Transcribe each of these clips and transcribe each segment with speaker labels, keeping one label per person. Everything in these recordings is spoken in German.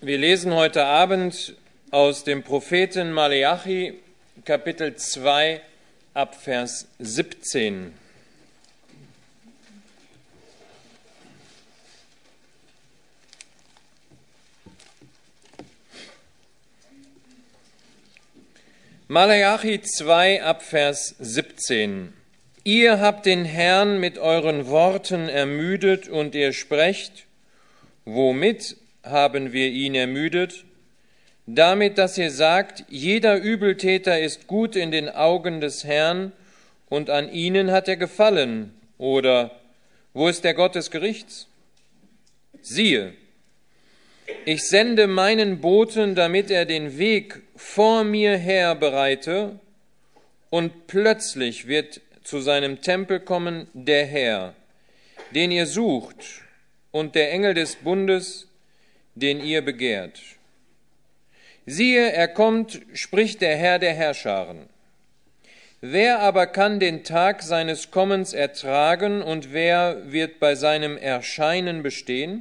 Speaker 1: Wir lesen heute Abend aus dem Propheten Maleachi, Kapitel 2, ab Vers 17. Maleachi 2, ab Vers 17. Ihr habt den Herrn mit euren Worten ermüdet und ihr sprecht, womit haben wir ihn ermüdet? Damit, dass ihr sagt, jeder Übeltäter ist gut in den Augen des Herrn und an ihnen hat er gefallen. Oder, wo ist der Gott des Gerichts? Siehe, ich sende meinen Boten, damit er den Weg vor mir her bereite, und plötzlich wird zu seinem Tempel kommen der Herr, den ihr sucht, und der Engel des Bundes, den ihr begehrt. Siehe, er kommt, spricht der Herr der Herrscharen. Wer aber kann den Tag seines Kommens ertragen, und wer wird bei seinem Erscheinen bestehen?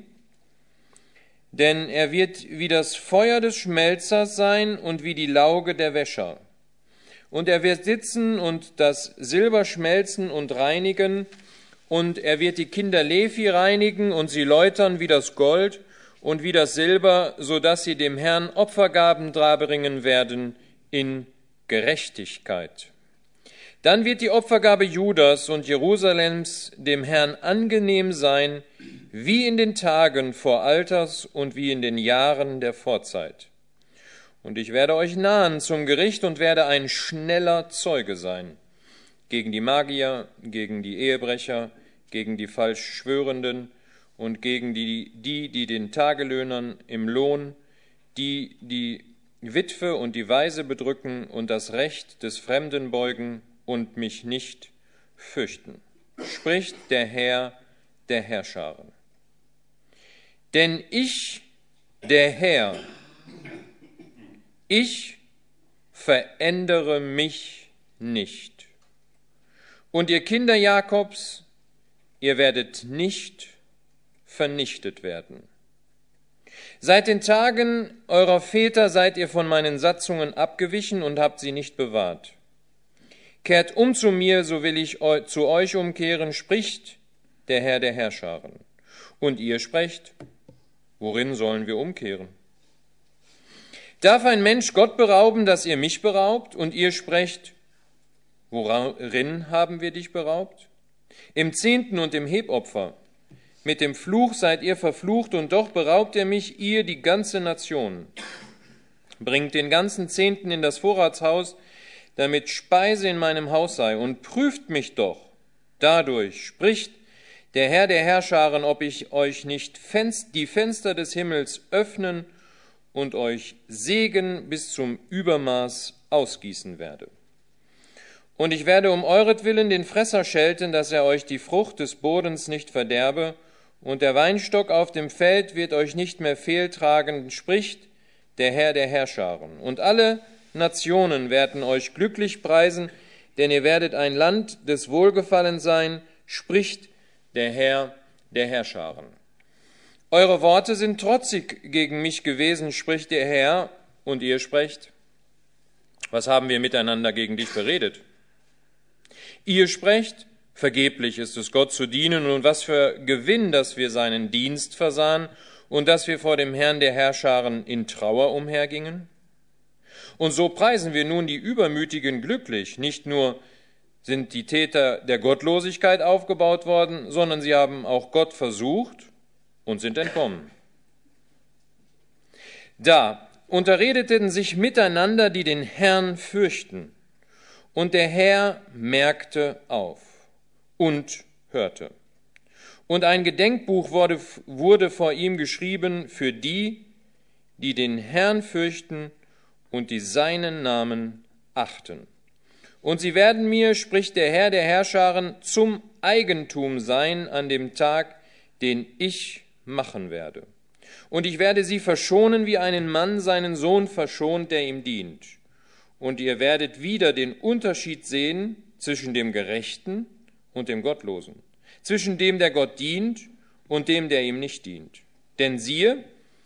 Speaker 1: Denn er wird wie das Feuer des Schmelzers sein und wie die Lauge der Wäscher. Und er wird sitzen und das Silber schmelzen und reinigen, und er wird die Kinder Levi reinigen und sie läutern wie das Gold und wie das Silber, so dass sie dem Herrn Opfergaben darbringen werden in Gerechtigkeit. Dann wird die Opfergabe Judas und Jerusalems dem Herrn angenehm sein, wie in den Tagen vor Alters und wie in den Jahren der Vorzeit. Und ich werde euch nahen zum Gericht und werde ein schneller Zeuge sein. Gegen die Magier, gegen die Ehebrecher, gegen die falsch Schwörenden und gegen die den Tagelöhnern im Lohn, die Witwe und die Waise bedrücken und das Recht des Fremden beugen und mich nicht fürchten, spricht der Herr der Herrscharen. Denn ich, der Herr, ich verändere mich nicht. Und ihr Kinder Jakobs, ihr werdet nicht vernichtet werden. Seit den Tagen eurer Väter seid ihr von meinen Satzungen abgewichen und habt sie nicht bewahrt. Kehrt um zu mir, so will ich zu euch umkehren, spricht der Herr der Herrscharen. Und ihr sprecht, worin sollen wir umkehren? Darf ein Mensch Gott berauben, dass ihr mich beraubt? Und ihr sprecht, worin haben wir dich beraubt? Im Zehnten und im Hebopfer. Mit dem Fluch seid ihr verflucht, und doch beraubt ihr mich, ihr die ganze Nation. Bringt den ganzen Zehnten in das Vorratshaus, damit Speise in meinem Haus sei, und prüft mich doch. Dadurch spricht der Herr der Herrscharen, ob ich euch nicht die Fenster des Himmels öffnen und euch Segen bis zum Übermaß ausgießen werde. Und ich werde um euretwillen den Fresser schelten, dass er euch die Frucht des Bodens nicht verderbe, und der Weinstock auf dem Feld wird euch nicht mehr fehltragen, spricht der Herr der Herrscharen. Und alle Nationen werden euch glücklich preisen, denn ihr werdet ein Land des Wohlgefallens sein, spricht der Herr der Herrscharen. Eure Worte sind trotzig gegen mich gewesen, spricht der Herr, und ihr sprecht, was haben wir miteinander gegen dich beredet? Ihr sprecht, vergeblich ist es Gott zu dienen, und was für Gewinn, dass wir seinen Dienst versahen und dass wir vor dem Herrn der Herrscharen in Trauer umhergingen? Und so preisen wir nun die Übermütigen glücklich. Nicht nur sind die Täter der Gottlosigkeit aufgebaut worden, sondern sie haben auch Gott versucht und sind entkommen. Da unterredeten sich miteinander, die den Herrn fürchten. Und der Herr merkte auf und hörte. Und ein Gedenkbuch wurde vor ihm geschrieben für die, die den Herrn fürchten und die seinen Namen achten. Und sie werden mir, spricht der Herr der Herrscharen, zum Eigentum sein an dem Tag, den ich machen werde. Und ich werde sie verschonen, wie einen Mann seinen Sohn verschont, der ihm dient. Und ihr werdet wieder den Unterschied sehen zwischen dem Gerechten und dem Gottlosen, zwischen dem, der Gott dient, und dem, der ihm nicht dient. Denn siehe,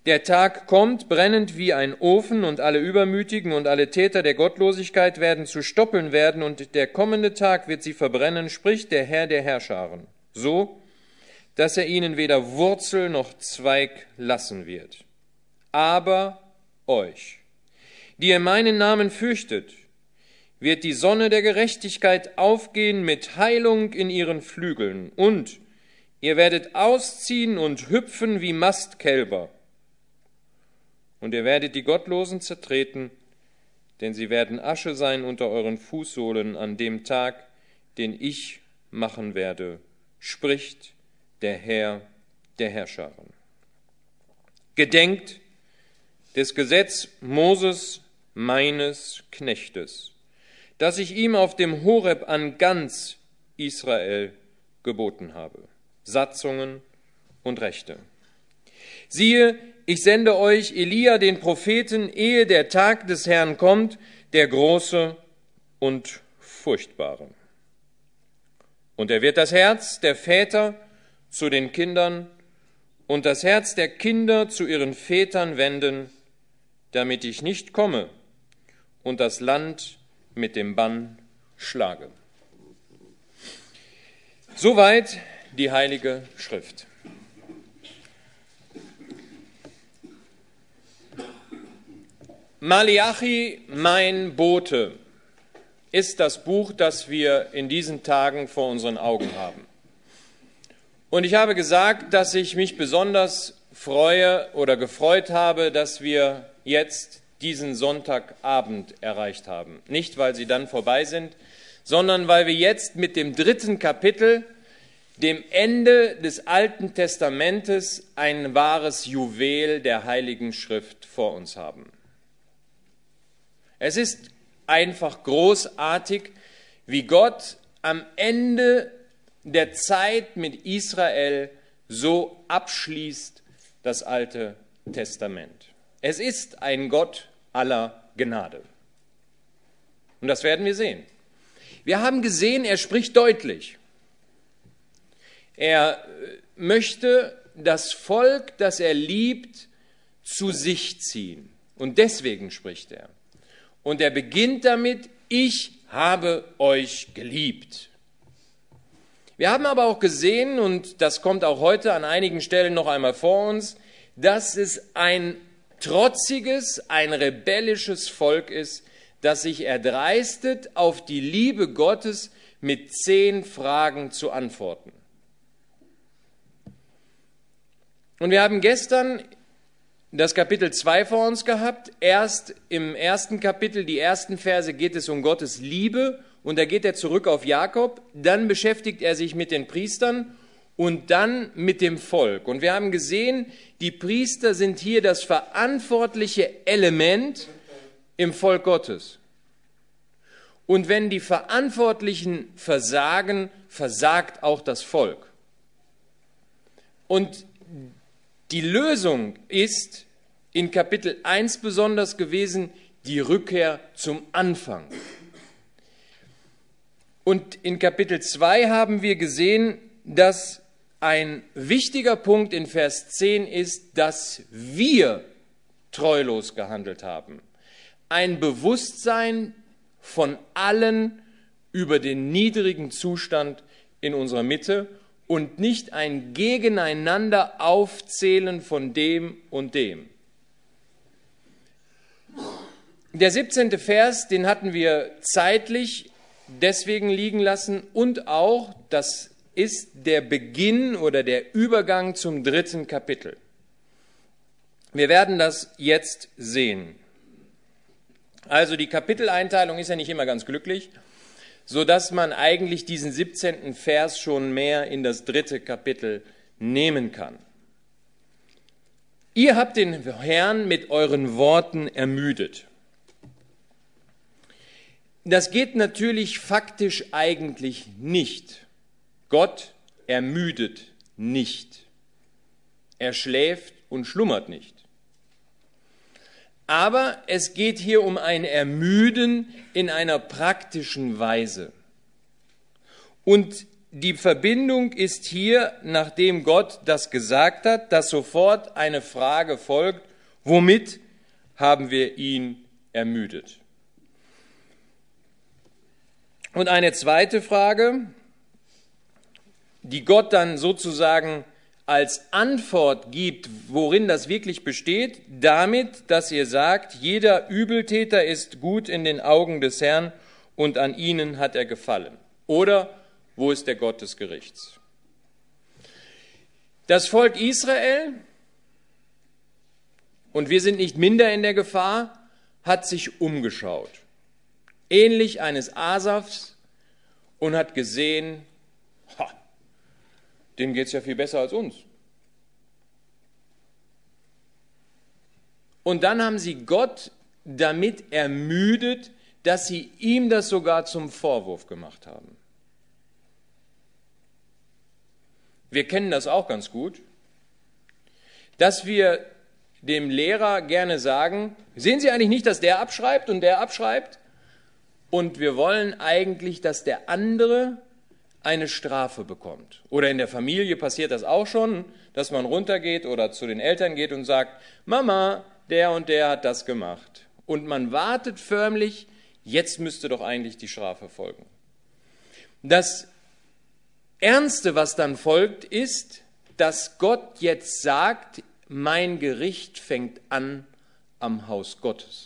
Speaker 1: Der Tag kommt, brennend wie ein Ofen, und alle Übermütigen und alle Täter der Gottlosigkeit werden zu Stoppeln werden, und der kommende Tag wird sie verbrennen, spricht der Herr der Herrscharen, so, dass er ihnen weder Wurzel noch Zweig lassen wird. Aber euch, die ihr meinen Namen fürchtet, wird die Sonne der Gerechtigkeit aufgehen mit Heilung in ihren Flügeln, und ihr werdet ausziehen und hüpfen wie Mastkälber. Und ihr werdet die Gottlosen zertreten, denn sie werden Asche sein unter euren Fußsohlen an dem Tag, den ich machen werde, spricht der Herr der Herrscharen. Gedenkt des Gesetz Moses, meines Knechtes, das ich ihm auf dem Horeb an ganz Israel geboten habe, Satzungen und Rechte. Siehe, ich sende euch Elia, den Propheten, ehe der Tag des Herrn kommt, der große und furchtbare. Und er wird das Herz der Väter zu den Kindern und das Herz der Kinder zu ihren Vätern wenden, damit ich nicht komme und das Land mit dem Bann schlage. Soweit die Heilige Schrift. Maleachi, mein Bote, ist das Buch, das wir in diesen Tagen vor unseren Augen haben. Und ich habe gesagt, dass ich mich besonders freue oder gefreut habe, dass wir jetzt diesen Sonntagabend erreicht haben. Nicht, weil sie dann vorbei sind, sondern weil wir jetzt mit dem 3. Kapitel, dem Ende des Alten Testamentes, ein wahres Juwel der Heiligen Schrift vor uns haben. Es ist einfach großartig, wie Gott am Ende der Zeit mit Israel so abschließt das Alte Testament. Es ist ein Gott aller Gnade. Und das werden wir sehen. Wir haben gesehen, er spricht deutlich. Er möchte das Volk, das er liebt, zu sich ziehen. Und deswegen spricht er. Und er beginnt damit, ich habe euch geliebt. Wir haben aber auch gesehen, und das kommt auch heute an einigen Stellen noch einmal vor uns, dass es ein trotziges, ein rebellisches Volk ist, das sich erdreistet, auf die Liebe Gottes mit 10 Fragen zu antworten. Und wir haben gestern das Kapitel 2 vor uns gehabt. Erst im 1. Kapitel, die ersten Verse, geht es um Gottes Liebe, und da geht er zurück auf Jakob. Dann beschäftigt er sich mit den Priestern und dann mit dem Volk. Und wir haben gesehen, die Priester sind hier das verantwortliche Element im Volk Gottes. Und wenn die Verantwortlichen versagen, versagt auch das Volk. Und die Lösung ist in Kapitel 1 besonders gewesen, die Rückkehr zum Anfang. Und in Kapitel 2 haben wir gesehen, dass ein wichtiger Punkt in Vers 10 ist, dass wir treulos gehandelt haben. Ein Bewusstsein von allen über den niedrigen Zustand in unserer Mitte und nicht ein Gegeneinander aufzählen von dem und dem. Der 17. Vers, den hatten wir zeitlich deswegen liegen lassen, und auch, das ist der Beginn oder der Übergang zum 3. Kapitel. Wir werden das jetzt sehen. Also die Kapiteleinteilung ist ja nicht immer ganz glücklich, sodass man eigentlich diesen 17. Vers schon mehr in das 3. Kapitel nehmen kann. Ihr habt den Herrn mit euren Worten ermüdet. Das geht natürlich faktisch eigentlich nicht. Gott ermüdet nicht. Er schläft und schlummert nicht. Aber es geht hier um ein Ermüden in einer praktischen Weise. Und die Verbindung ist hier, nachdem Gott das gesagt hat, dass sofort eine Frage folgt: Womit haben wir ihn ermüdet? Und eine zweite Frage, die Gott dann sozusagen als Antwort gibt, worin das wirklich besteht, damit, dass ihr sagt, jeder Übeltäter ist gut in den Augen des Herrn und an ihnen hat er gefallen. Oder wo ist der Gott des Gerichts? Das Volk Israel, und wir sind nicht minder in der Gefahr, hat sich umgeschaut, ähnlich eines Asafs, und hat gesehen, denen geht es ja viel besser als uns. Und dann haben sie Gott damit ermüdet, dass sie ihm das sogar zum Vorwurf gemacht haben. Wir kennen das auch ganz gut, dass wir dem Lehrer gerne sagen, sehen Sie eigentlich nicht, dass der abschreibt und der abschreibt? Und wir wollen eigentlich, dass der andere eine Strafe bekommt. Oder in der Familie passiert das auch schon, dass man runtergeht oder zu den Eltern geht und sagt, Mama, der und der hat das gemacht. Und man wartet förmlich, jetzt müsste doch eigentlich die Strafe folgen. Das Ernste, was dann folgt, ist, dass Gott jetzt sagt, mein Gericht fängt an am Haus Gottes.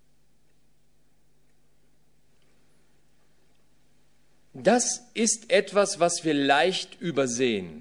Speaker 1: Das ist etwas, was wir leicht übersehen.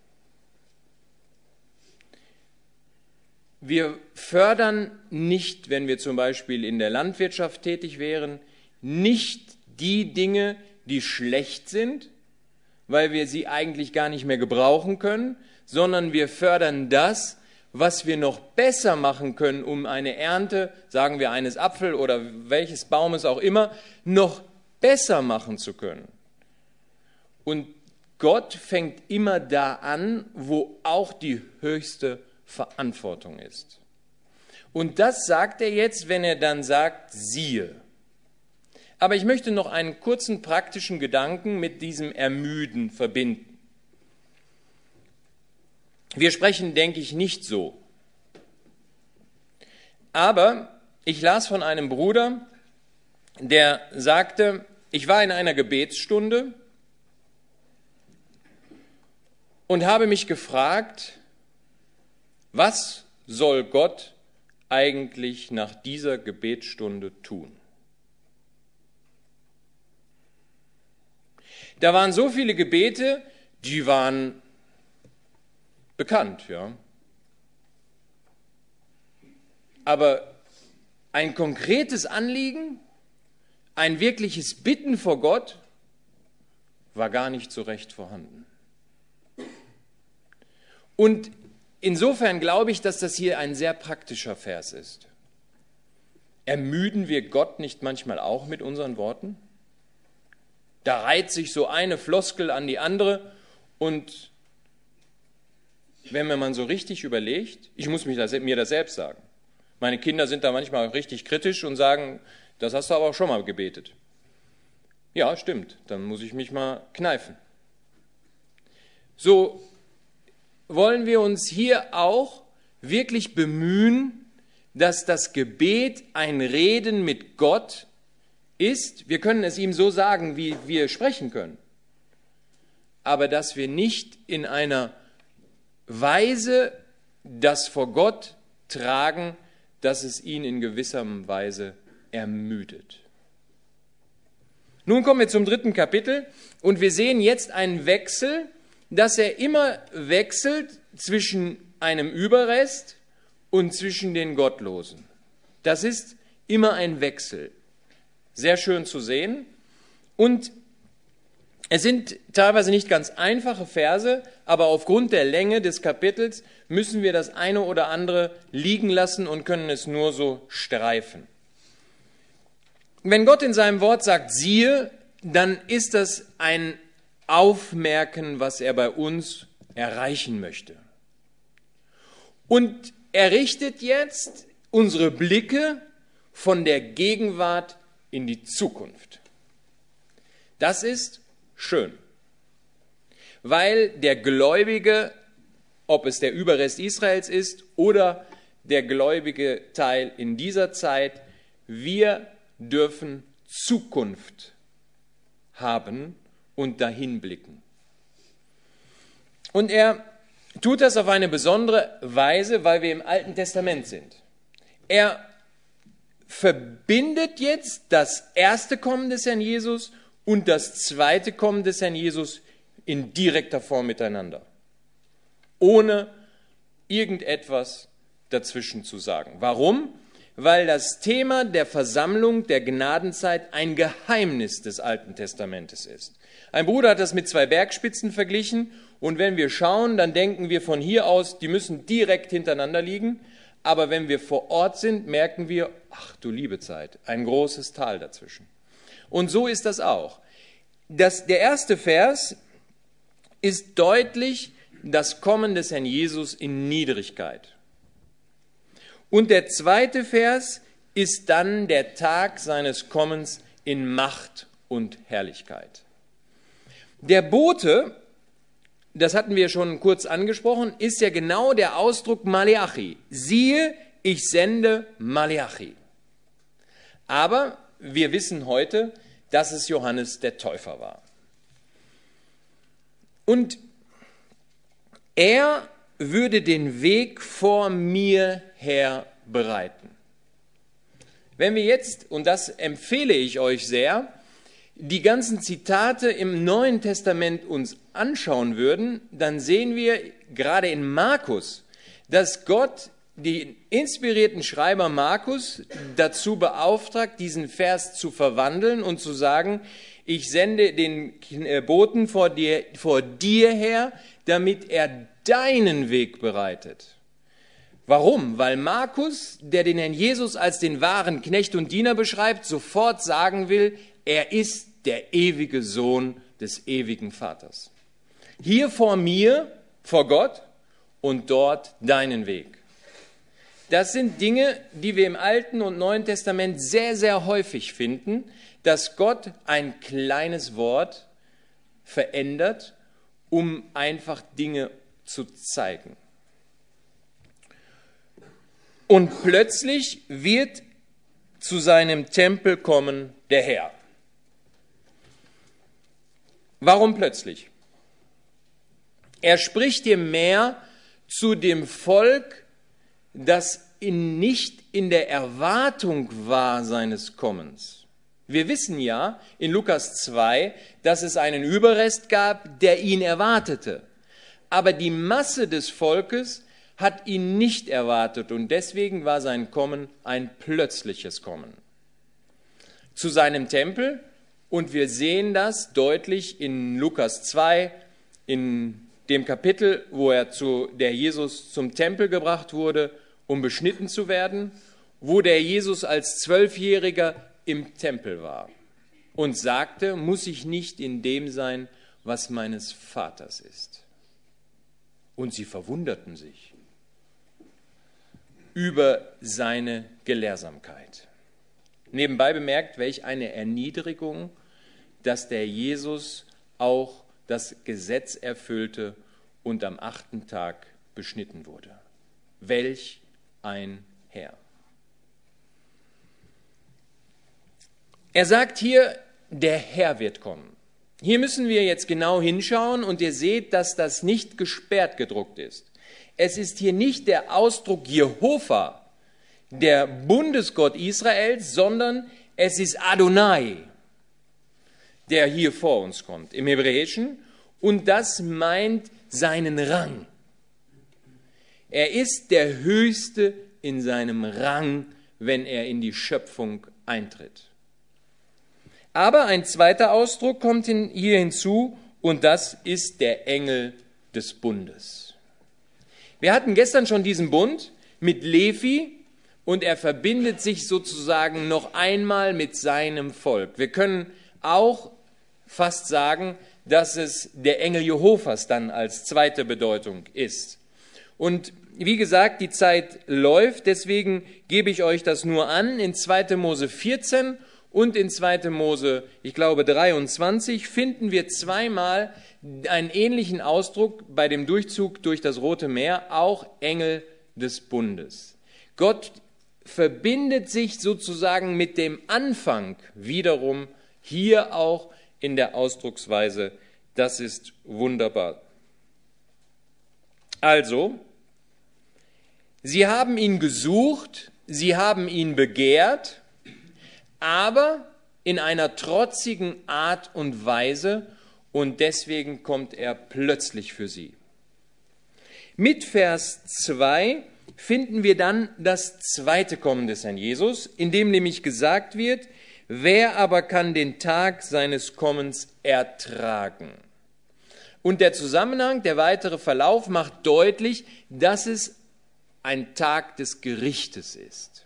Speaker 1: Wir fördern nicht, wenn wir zum Beispiel in der Landwirtschaft tätig wären, nicht die Dinge, die schlecht sind, weil wir sie eigentlich gar nicht mehr gebrauchen können, sondern wir fördern das, was wir noch besser machen können, um eine Ernte, sagen wir eines Apfel oder welches Baumes auch immer, noch besser machen zu können. Und Gott fängt immer da an, wo auch die höchste Verantwortung ist. Und das sagt er jetzt, wenn er dann sagt, siehe. Aber ich möchte noch einen kurzen praktischen Gedanken mit diesem Ermüden verbinden. Wir sprechen, denke ich, nicht so. Aber ich las von einem Bruder, der sagte, ich war in einer Gebetsstunde und habe mich gefragt, was soll Gott eigentlich nach dieser Gebetsstunde tun? Da waren so viele Gebete, die waren bekannt, ja. Aber ein konkretes Anliegen, ein wirkliches Bitten vor Gott war gar nicht so recht vorhanden. Und insofern glaube ich, dass das hier ein sehr praktischer Vers ist. Ermüden wir Gott nicht manchmal auch mit unseren Worten? Da reiht sich so eine Floskel an die andere und wenn man so richtig überlegt, ich muss mir das selbst sagen. Meine Kinder sind da manchmal richtig kritisch und sagen, das hast du aber auch schon mal gebetet. Ja, stimmt, dann muss ich mich mal kneifen. So wollen wir uns hier auch wirklich bemühen, dass das Gebet ein Reden mit Gott ist. Wir können es ihm so sagen, wie wir sprechen können. Aber dass wir nicht in einer Weise das vor Gott tragen, dass es ihn in gewisser Weise ermüdet. Nun kommen wir zum 3. Kapitel und wir sehen jetzt einen Wechsel, dass er immer wechselt zwischen einem Überrest und zwischen den Gottlosen. Das ist immer ein Wechsel. Sehr schön zu sehen. Und es sind teilweise nicht ganz einfache Verse, aber aufgrund der Länge des Kapitels müssen wir das eine oder andere liegen lassen und können es nur so streifen. Wenn Gott in seinem Wort sagt, siehe, dann ist das ein Aufmerken, was er bei uns erreichen möchte. Und er richtet jetzt unsere Blicke von der Gegenwart in die Zukunft. Das ist schön. weil der Gläubige, ob es der Überrest Israels ist oder der gläubige Teil in dieser Zeit, wir dürfen Zukunft haben und dahin blicken. Und er tut das auf eine besondere Weise, weil wir im Alten Testament sind. Er verbindet jetzt das erste Kommen des Herrn Jesus und das zweite Kommen des Herrn Jesus in direkter Form miteinander, ohne irgendetwas dazwischen zu sagen. Warum? Weil das Thema der Versammlung der Gnadenzeit ein Geheimnis des Alten Testamentes ist. Ein Bruder hat das mit 2 Bergspitzen verglichen und wenn wir schauen, dann denken wir von hier aus, die müssen direkt hintereinander liegen, aber wenn wir vor Ort sind, merken wir, ach du liebe Zeit, ein großes Tal dazwischen. Und so ist das auch. Der erste Vers ist deutlich das Kommen des Herrn Jesus in Niedrigkeit. Und der zweite Vers ist dann der Tag seines Kommens in Macht und Herrlichkeit. Der Bote, das hatten wir schon kurz angesprochen, ist ja genau der Ausdruck Maleachi. Siehe, ich sende Maleachi. Aber wir wissen heute, dass es Johannes der Täufer war. Und er würde den Weg vor mir her bereiten. Wenn wir jetzt, und das empfehle ich euch sehr, die ganzen Zitate im Neuen Testament uns anschauen würden, dann sehen wir gerade in Markus, dass Gott den inspirierten Schreiber Markus dazu beauftragt, diesen Vers zu verwandeln und zu sagen, ich sende den Boten vor dir her, damit er deinen Weg bereitet. Warum? Weil Markus, der den Herrn Jesus als den wahren Knecht und Diener beschreibt, sofort sagen will, er ist der ewige Sohn des ewigen Vaters. Hier vor mir, vor Gott und dort deinen Weg. Das sind Dinge, die wir im Alten und Neuen Testament sehr, sehr häufig finden, dass Gott ein kleines Wort verändert, um einfach Dinge zu zeigen. Und plötzlich wird zu seinem Tempel kommen der Herr. Warum plötzlich? Er spricht hier mehr zu dem Volk, das nicht in der Erwartung war seines Kommens. Wir wissen ja in Lukas 2, dass es einen Überrest gab, der ihn erwartete. Aber die Masse des Volkes hat ihn nicht erwartet und deswegen war sein Kommen ein plötzliches Kommen. Zu seinem Tempel, und wir sehen das deutlich in Lukas 2, in dem Kapitel, wo der Jesus zum Tempel gebracht wurde, um beschnitten zu werden, wo der Jesus als 12-Jähriger im Tempel war und sagte, muss ich nicht in dem sein, was meines Vaters ist? Und sie verwunderten sich über seine Gelehrsamkeit. Nebenbei bemerkt, welch eine Erniedrigung, dass der Jesus auch das Gesetz erfüllte und am 8. Tag beschnitten wurde. Welch ein Herr. Er sagt hier, der Herr wird kommen. Hier müssen wir jetzt genau hinschauen und ihr seht, dass das nicht gesperrt gedruckt ist. Es ist hier nicht der Ausdruck Jehova, der Bundesgott Israels, sondern es ist Adonai, der hier vor uns kommt im Hebräischen, und das meint seinen Rang. Er ist der Höchste in seinem Rang, wenn er in die Schöpfung eintritt. Aber ein zweiter Ausdruck kommt hier hinzu, und das ist der Engel des Bundes. Wir hatten gestern schon diesen Bund mit Levi, und er verbindet sich sozusagen noch einmal mit seinem Volk. Wir können auch fast sagen, dass es der Engel Jehovas dann als zweite Bedeutung ist. Und wie gesagt, die Zeit läuft, deswegen gebe ich euch das nur an in 2. Mose 14 Und in 2. Mose, ich glaube 23, finden wir zweimal einen ähnlichen Ausdruck bei dem Durchzug durch das Rote Meer, auch Engel des Bundes. Gott verbindet sich sozusagen mit dem Anfang wiederum hier auch in der Ausdrucksweise. Das ist wunderbar. Also, sie haben ihn gesucht, sie haben ihn begehrt, aber in einer trotzigen Art und Weise, und deswegen kommt er plötzlich für sie. Mit Vers 2 finden wir dann das zweite Kommen des Herrn Jesus, in dem nämlich gesagt wird, wer aber kann den Tag seines Kommens ertragen? Und der Zusammenhang, der weitere Verlauf macht deutlich, dass es ein Tag des Gerichtes ist.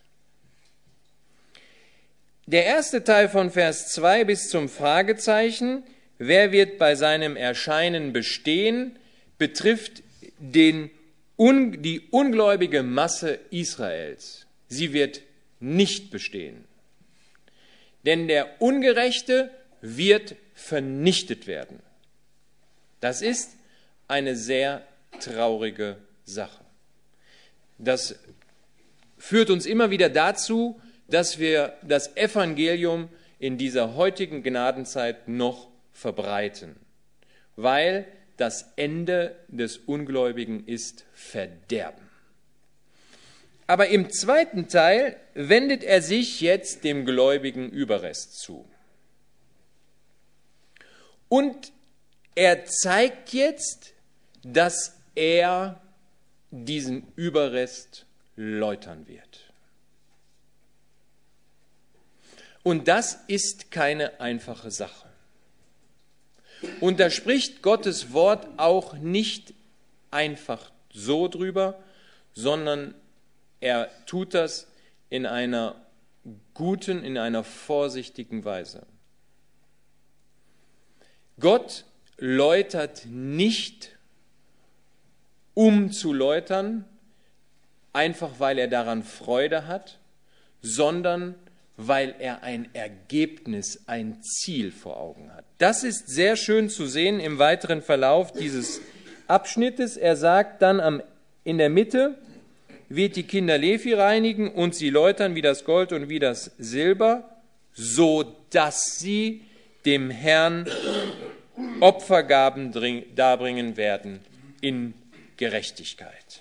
Speaker 1: Der erste Teil von Vers 2 bis zum Fragezeichen, wer wird bei seinem Erscheinen bestehen, betrifft die ungläubige Masse Israels. Sie wird nicht bestehen. Denn der Ungerechte wird vernichtet werden. Das ist eine sehr traurige Sache. Das führt uns immer wieder dazu, dass wir das Evangelium in dieser heutigen Gnadenzeit noch verbreiten, weil das Ende des Ungläubigen ist Verderben. Aber im zweiten Teil wendet er sich jetzt dem gläubigen Überrest zu. Und er zeigt jetzt, dass er diesen Überrest läutern wird. Und das ist keine einfache Sache. Und da spricht Gottes Wort auch nicht einfach so drüber, sondern er tut das in einer guten, in einer vorsichtigen Weise. Gott läutert nicht, um zu läutern, einfach weil er daran Freude hat, sondern weil er ein Ergebnis, ein Ziel vor Augen hat. Das ist sehr schön zu sehen im weiteren Verlauf dieses Abschnittes. Er sagt dann in der Mitte, wird die Kinder Levi reinigen und sie läutern wie das Gold und wie das Silber, so dass sie dem Herrn Opfergaben darbringen werden in Gerechtigkeit.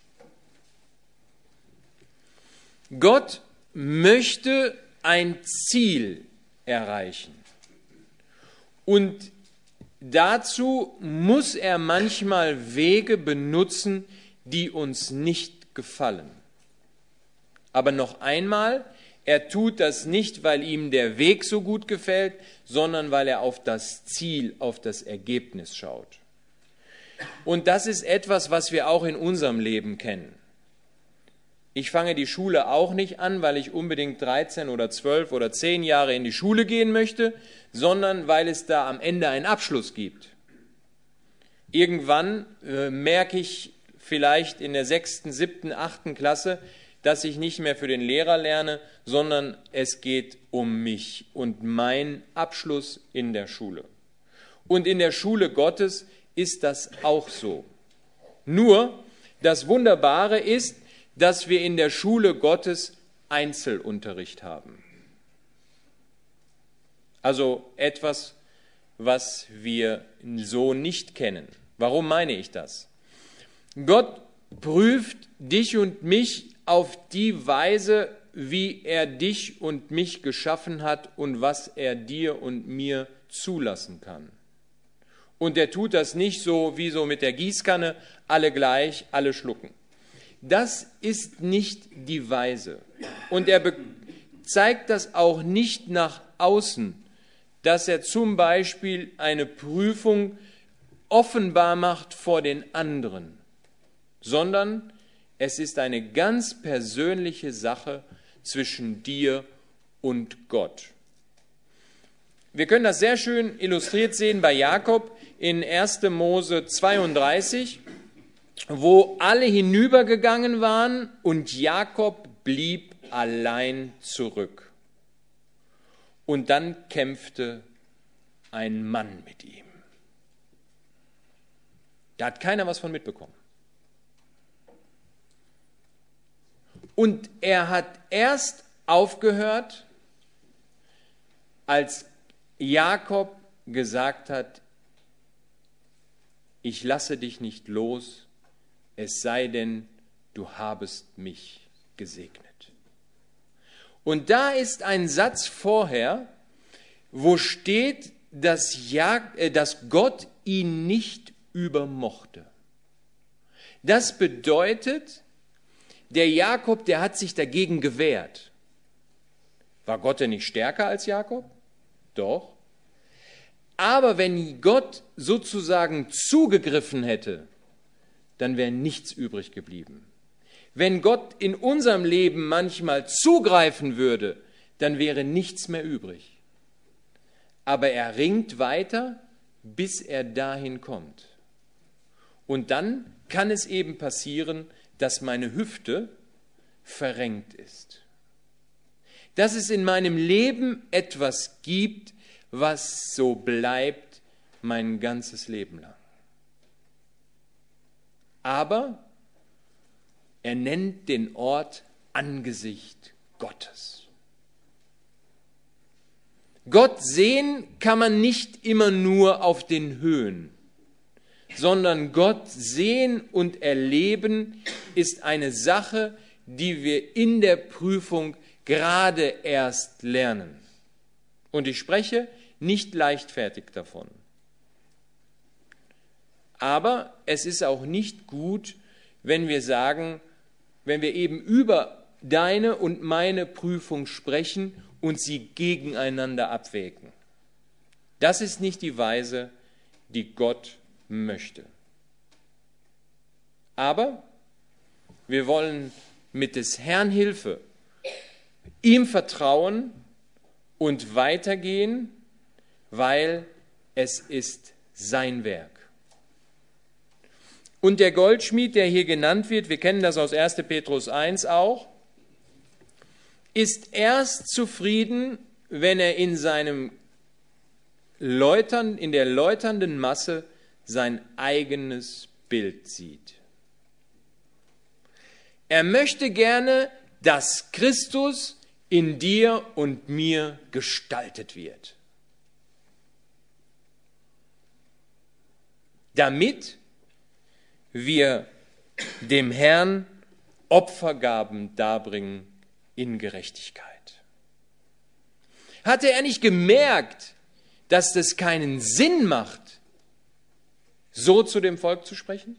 Speaker 1: Gott möchte ein Ziel erreichen. Und dazu muss er manchmal Wege benutzen, die uns nicht gefallen. Aber noch einmal, er tut das nicht, weil ihm der Weg so gut gefällt, sondern weil er auf das Ziel, auf das Ergebnis schaut. Und das ist etwas, was wir auch in unserem Leben kennen. Ich fange die Schule auch nicht an, weil ich unbedingt 13 oder 12 oder 10 Jahre in die Schule gehen möchte, sondern weil es da am Ende einen Abschluss gibt. Irgendwann merke ich vielleicht in der 6., 7., 8. Klasse, dass ich nicht mehr für den Lehrer lerne, sondern es geht um mich und meinen Abschluss in der Schule. Und in der Schule Gottes ist das auch so. Nur, das Wunderbare ist, dass wir in der Schule Gottes Einzelunterricht haben. Also etwas, was wir so nicht kennen. Warum meine ich das? Gott prüft dich und mich auf die Weise, wie er dich und mich geschaffen hat und was er dir und mir zulassen kann. Und er tut das nicht so wie so mit der Gießkanne, alle gleich, alle schlucken. Das ist nicht die Weise. Und er zeigt das auch nicht nach außen, dass er zum Beispiel eine Prüfung offenbar macht vor den anderen, sondern es ist eine ganz persönliche Sache zwischen dir und Gott. Wir können das sehr schön illustriert sehen bei Jakob in 1. Mose 32, wo alle hinübergegangen waren und Jakob blieb allein zurück. Und dann kämpfte ein Mann mit ihm. Da hat keiner was von mitbekommen. Und er hat erst aufgehört, als Jakob gesagt hat, ich lasse dich nicht los, es sei denn, du habest mich gesegnet. Und da ist ein Satz vorher, wo steht, dass Gott ihn nicht übermochte. Das bedeutet, der Jakob, der hat sich dagegen gewehrt. War Gott denn nicht stärker als Jakob? Doch. Aber wenn Gott sozusagen zugegriffen hätte, dann wäre nichts übrig geblieben. Wenn Gott in unserem Leben manchmal zugreifen würde, dann wäre nichts mehr übrig. Aber er ringt weiter, bis er dahin kommt. Und dann kann es eben passieren, dass meine Hüfte verrenkt ist. Dass es in meinem Leben etwas gibt, was so bleibt mein ganzes Leben lang. Aber er nennt den Ort Angesicht Gottes. Gott sehen kann man nicht immer nur auf den Höhen, sondern Gott sehen und erleben ist eine Sache, die wir in der Prüfung gerade erst lernen. Und ich spreche nicht leichtfertig davon. Aber es ist auch nicht gut, wenn wir sagen, wenn wir eben über deine und meine Prüfung sprechen und sie gegeneinander abwägen. Das ist nicht die Weise, die Gott möchte. Aber wir wollen mit des Herrn Hilfe ihm vertrauen und weitergehen, weil es ist sein Werk. Und der Goldschmied, der hier genannt wird, wir kennen das aus 1. Petrus 1 auch, ist erst zufrieden, wenn er in der läuternden Masse sein eigenes Bild sieht. Er möchte gerne, dass Christus in dir und mir gestaltet wird. Damit wir dem Herrn Opfergaben darbringen in Gerechtigkeit. Hatte er nicht gemerkt, dass das keinen Sinn macht, so zu dem Volk zu sprechen?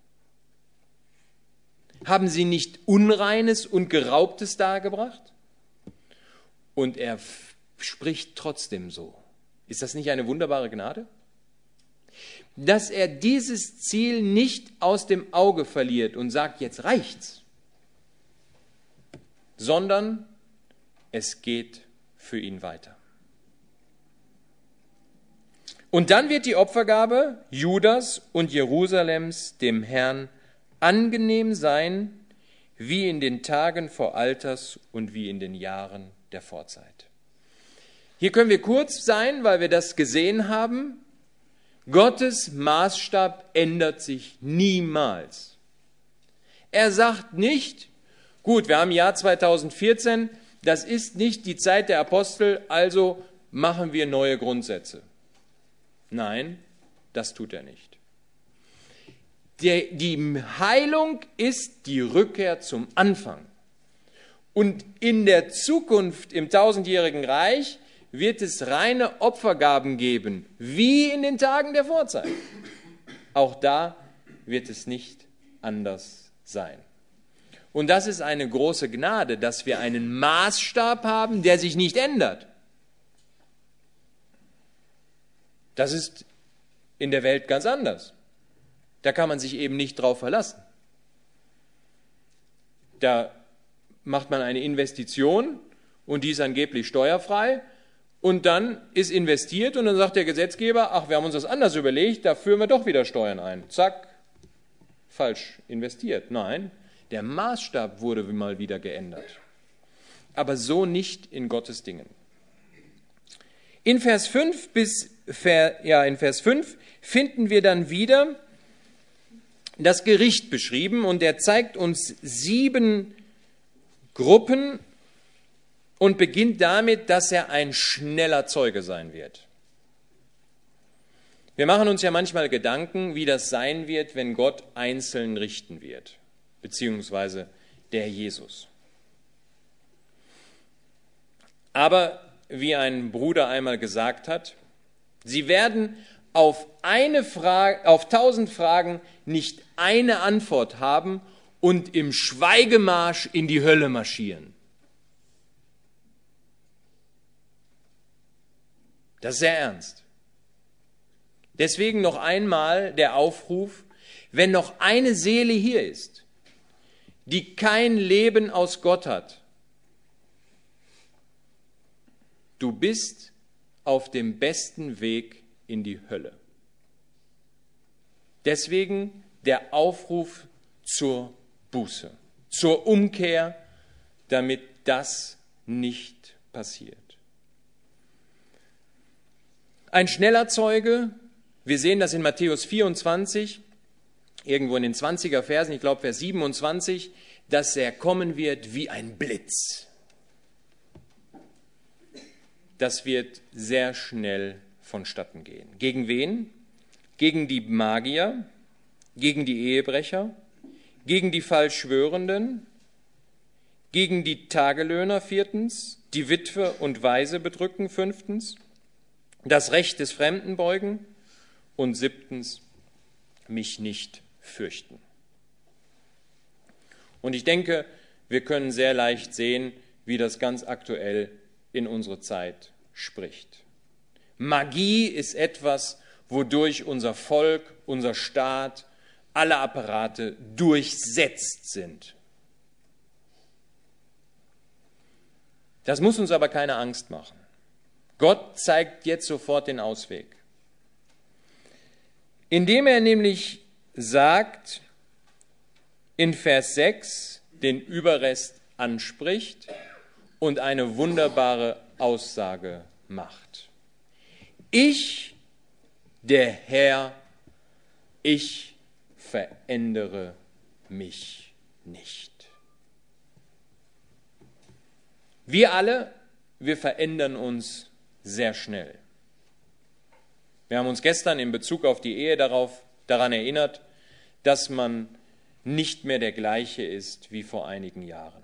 Speaker 1: Haben sie nicht Unreines und Geraubtes dargebracht? Und er spricht trotzdem so. Ist das nicht eine wunderbare Gnade? Dass er dieses Ziel nicht aus dem Auge verliert und sagt, jetzt reicht's, sondern es geht für ihn weiter. Und dann wird die Opfergabe Judas und Jerusalems dem Herrn angenehm sein, wie in den Tagen vor Alters und wie in den Jahren der Vorzeit. Hier können wir kurz sein, weil wir das gesehen haben. Gottes Maßstab ändert sich niemals. Er sagt nicht, gut, wir haben Jahr 2014, das ist nicht die Zeit der Apostel, also machen wir neue Grundsätze. Nein, das tut er nicht. Die Heilung ist die Rückkehr zum Anfang. Und in der Zukunft im 1000-jährigen Reich wird es reine Opfergaben geben, wie in den Tagen der Vorzeit. Auch da wird es nicht anders sein. Und das ist eine große Gnade, dass wir einen Maßstab haben, der sich nicht ändert. Das ist in der Welt ganz anders. Da kann man sich eben nicht drauf verlassen. Da macht man eine Investition und die ist angeblich steuerfrei und dann ist investiert und dann sagt der Gesetzgeber, ach, wir haben uns das anders überlegt, da führen wir doch wieder Steuern ein. Zack, falsch investiert. Nein, der Maßstab wurde mal wieder geändert. Aber so nicht in Gottes Dingen. In Vers 5 finden wir dann wieder das Gericht beschrieben und er zeigt uns 7 Gruppen und beginnt damit, dass er ein schneller Zeuge sein wird. Wir machen uns ja manchmal Gedanken, wie das sein wird, wenn Gott einzeln richten wird, beziehungsweise der Jesus. Aber wie ein Bruder einmal gesagt hat, sie werden auf 1000 Fragen nicht eine Antwort haben und im Schweigemarsch in die Hölle marschieren. Das ist sehr ernst. Deswegen noch einmal der Aufruf, wenn noch eine Seele hier ist, die kein Leben aus Gott hat, du bist auf dem besten Weg in die Hölle. Deswegen der Aufruf zur Buße, zur Umkehr, damit das nicht passiert. Ein schneller Zeuge, wir sehen das in Matthäus 24, irgendwo in den 20er Versen, ich glaube Vers 27, dass er kommen wird wie ein Blitz. Das wird sehr schnell vonstatten gehen. Gegen wen? Gegen die Magier, gegen die Ehebrecher, gegen die Falschschwörenden, gegen die Tagelöhner 4., die Witwe und Waise bedrücken 5., das Recht des Fremden beugen und 7. mich nicht fürchten. Und ich denke, wir können sehr leicht sehen, wie das ganz aktuell in unsere Zeit spricht. Magie ist etwas, wodurch unser Volk, unser Staat, alle Apparate durchsetzt sind. Das muss uns aber keine Angst machen. Gott zeigt jetzt sofort den Ausweg. Indem er nämlich sagt, in Vers 6 den Überrest anspricht und eine wunderbare Aussage macht. Ich, der Herr, ich verändere mich nicht. Wir alle, wir verändern uns sehr schnell. Wir haben uns gestern in Bezug auf die Ehe daran erinnert, dass man nicht mehr der gleiche ist wie vor einigen Jahren.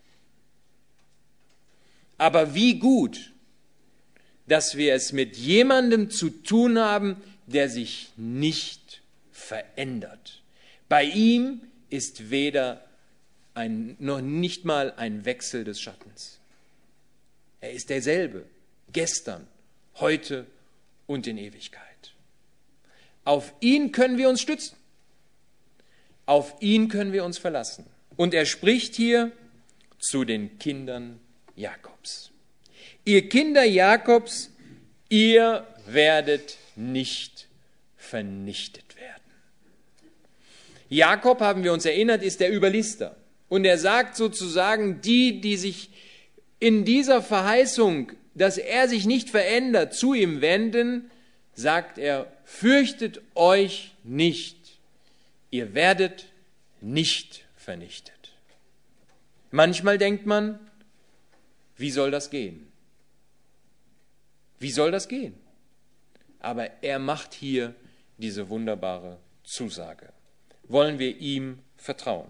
Speaker 1: Aber wie gut, dass wir es mit jemandem zu tun haben, der sich nicht verändert. Bei ihm ist noch nicht mal ein Wechsel des Schattens. Er ist derselbe, gestern, heute und in Ewigkeit. Auf ihn können wir uns stützen. Auf ihn können wir uns verlassen. Und er spricht hier zu den Kindern Jakobs. Ihr Kinder Jakobs, ihr werdet nicht vernichtet werden. Jakob, haben wir uns erinnert, ist der Überlister. Und er sagt sozusagen, die sich in dieser Verheißung, dass er sich nicht verändert, zu ihm wenden, sagt er, fürchtet euch nicht, ihr werdet nicht vernichtet. Manchmal denkt man, wie soll das gehen? Wie soll das gehen? Aber er macht hier diese wunderbare Zusage. Wollen wir ihm vertrauen?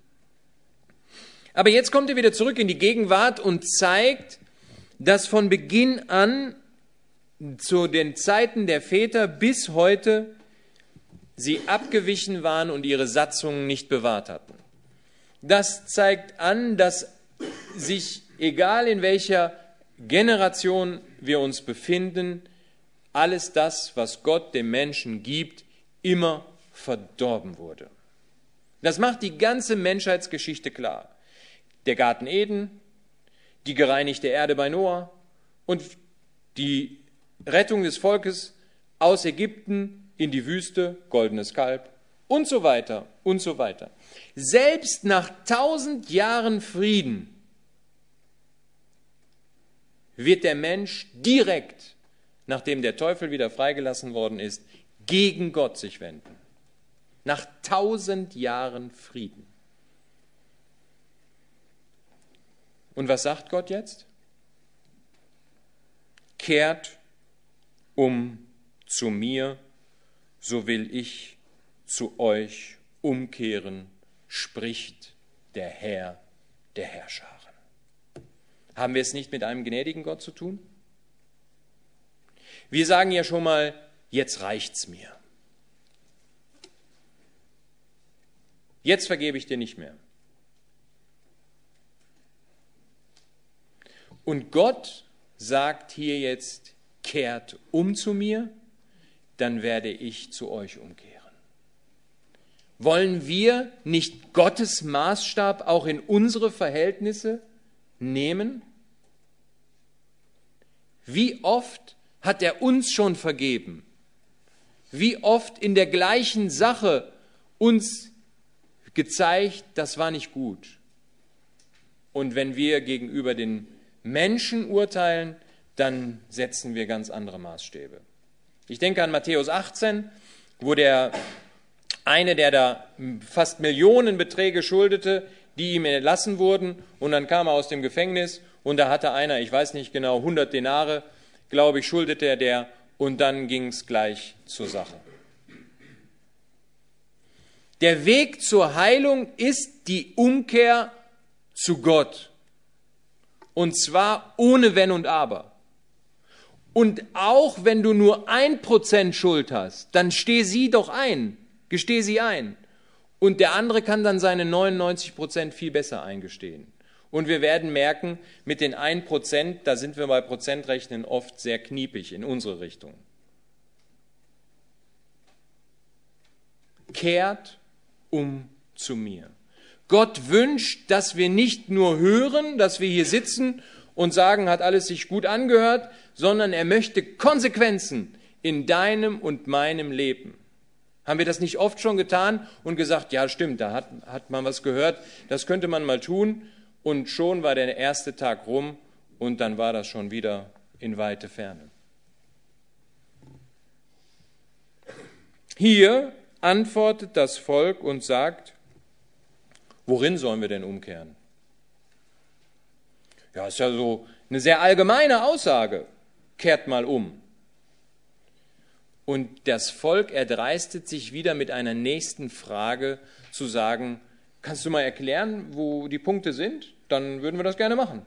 Speaker 1: Aber jetzt kommt er wieder zurück in die Gegenwart und zeigt, dass von Beginn an zu den Zeiten der Väter bis heute sie abgewichen waren und ihre Satzungen nicht bewahrt hatten. Das zeigt an, dass sich, egal in welcher Generation wir uns befinden, alles das, was Gott dem Menschen gibt, immer verdorben wurde. Das macht die ganze Menschheitsgeschichte klar. Der Garten Eden, die gereinigte Erde bei Noah und die Rettung des Volkes aus Ägypten in die Wüste, goldenes Kalb und so weiter und so weiter. Selbst nach 1000 Jahren Frieden wird der Mensch direkt nachdem der Teufel wieder freigelassen worden ist, gegen Gott sich wenden. Nach 1000 Jahren Frieden. Und was sagt Gott jetzt? Kehrt um zu mir, so will ich zu euch umkehren, spricht der Herr der Herrscharen. Haben wir es nicht mit einem gnädigen Gott zu tun? Wir sagen ja schon mal, jetzt reicht's mir. Jetzt vergebe ich dir nicht mehr. Und Gott sagt hier jetzt, kehrt um zu mir, dann werde ich zu euch umkehren. Wollen wir nicht Gottes Maßstab auch in unsere Verhältnisse nehmen? Wie oft hat er uns schon vergeben? Wie oft in der gleichen Sache uns gezeigt, das war nicht gut. Und wenn wir gegenüber den Menschen urteilen, dann setzen wir ganz andere Maßstäbe. Ich denke an Matthäus 18, wo der eine, der da fast Millionenbeträge schuldete, die ihm erlassen wurden, und dann kam er aus dem Gefängnis und da hatte einer, ich weiß nicht genau, 100 Denare, glaube ich, schuldete er der, und dann ging es gleich zur Sache. Der Weg zur Heilung ist die Umkehr zu Gott. Und zwar ohne Wenn und Aber. Und auch wenn du nur 1% Schuld hast, dann gesteh sie ein. Und der andere kann dann seine 99% viel besser eingestehen. Und wir werden merken, mit den 1%, da sind wir bei Prozentrechnen oft sehr kniepig in unsere Richtung. Kehrt um zu mir. Gott wünscht, dass wir nicht nur hören, dass wir hier sitzen und sagen, hat alles sich gut angehört, sondern er möchte Konsequenzen in deinem und meinem Leben. Haben wir das nicht oft schon getan und gesagt, ja stimmt, da hat man was gehört, das könnte man mal tun, und schon war der erste Tag rum und dann war das schon wieder in weite Ferne. Hier antwortet das Volk und sagt, worin sollen wir denn umkehren? Ja, ist ja so eine sehr allgemeine Aussage. Kehrt mal um. Und das Volk erdreistet sich wieder mit einer nächsten Frage zu sagen, kannst du mal erklären, wo die Punkte sind? Dann würden wir das gerne machen.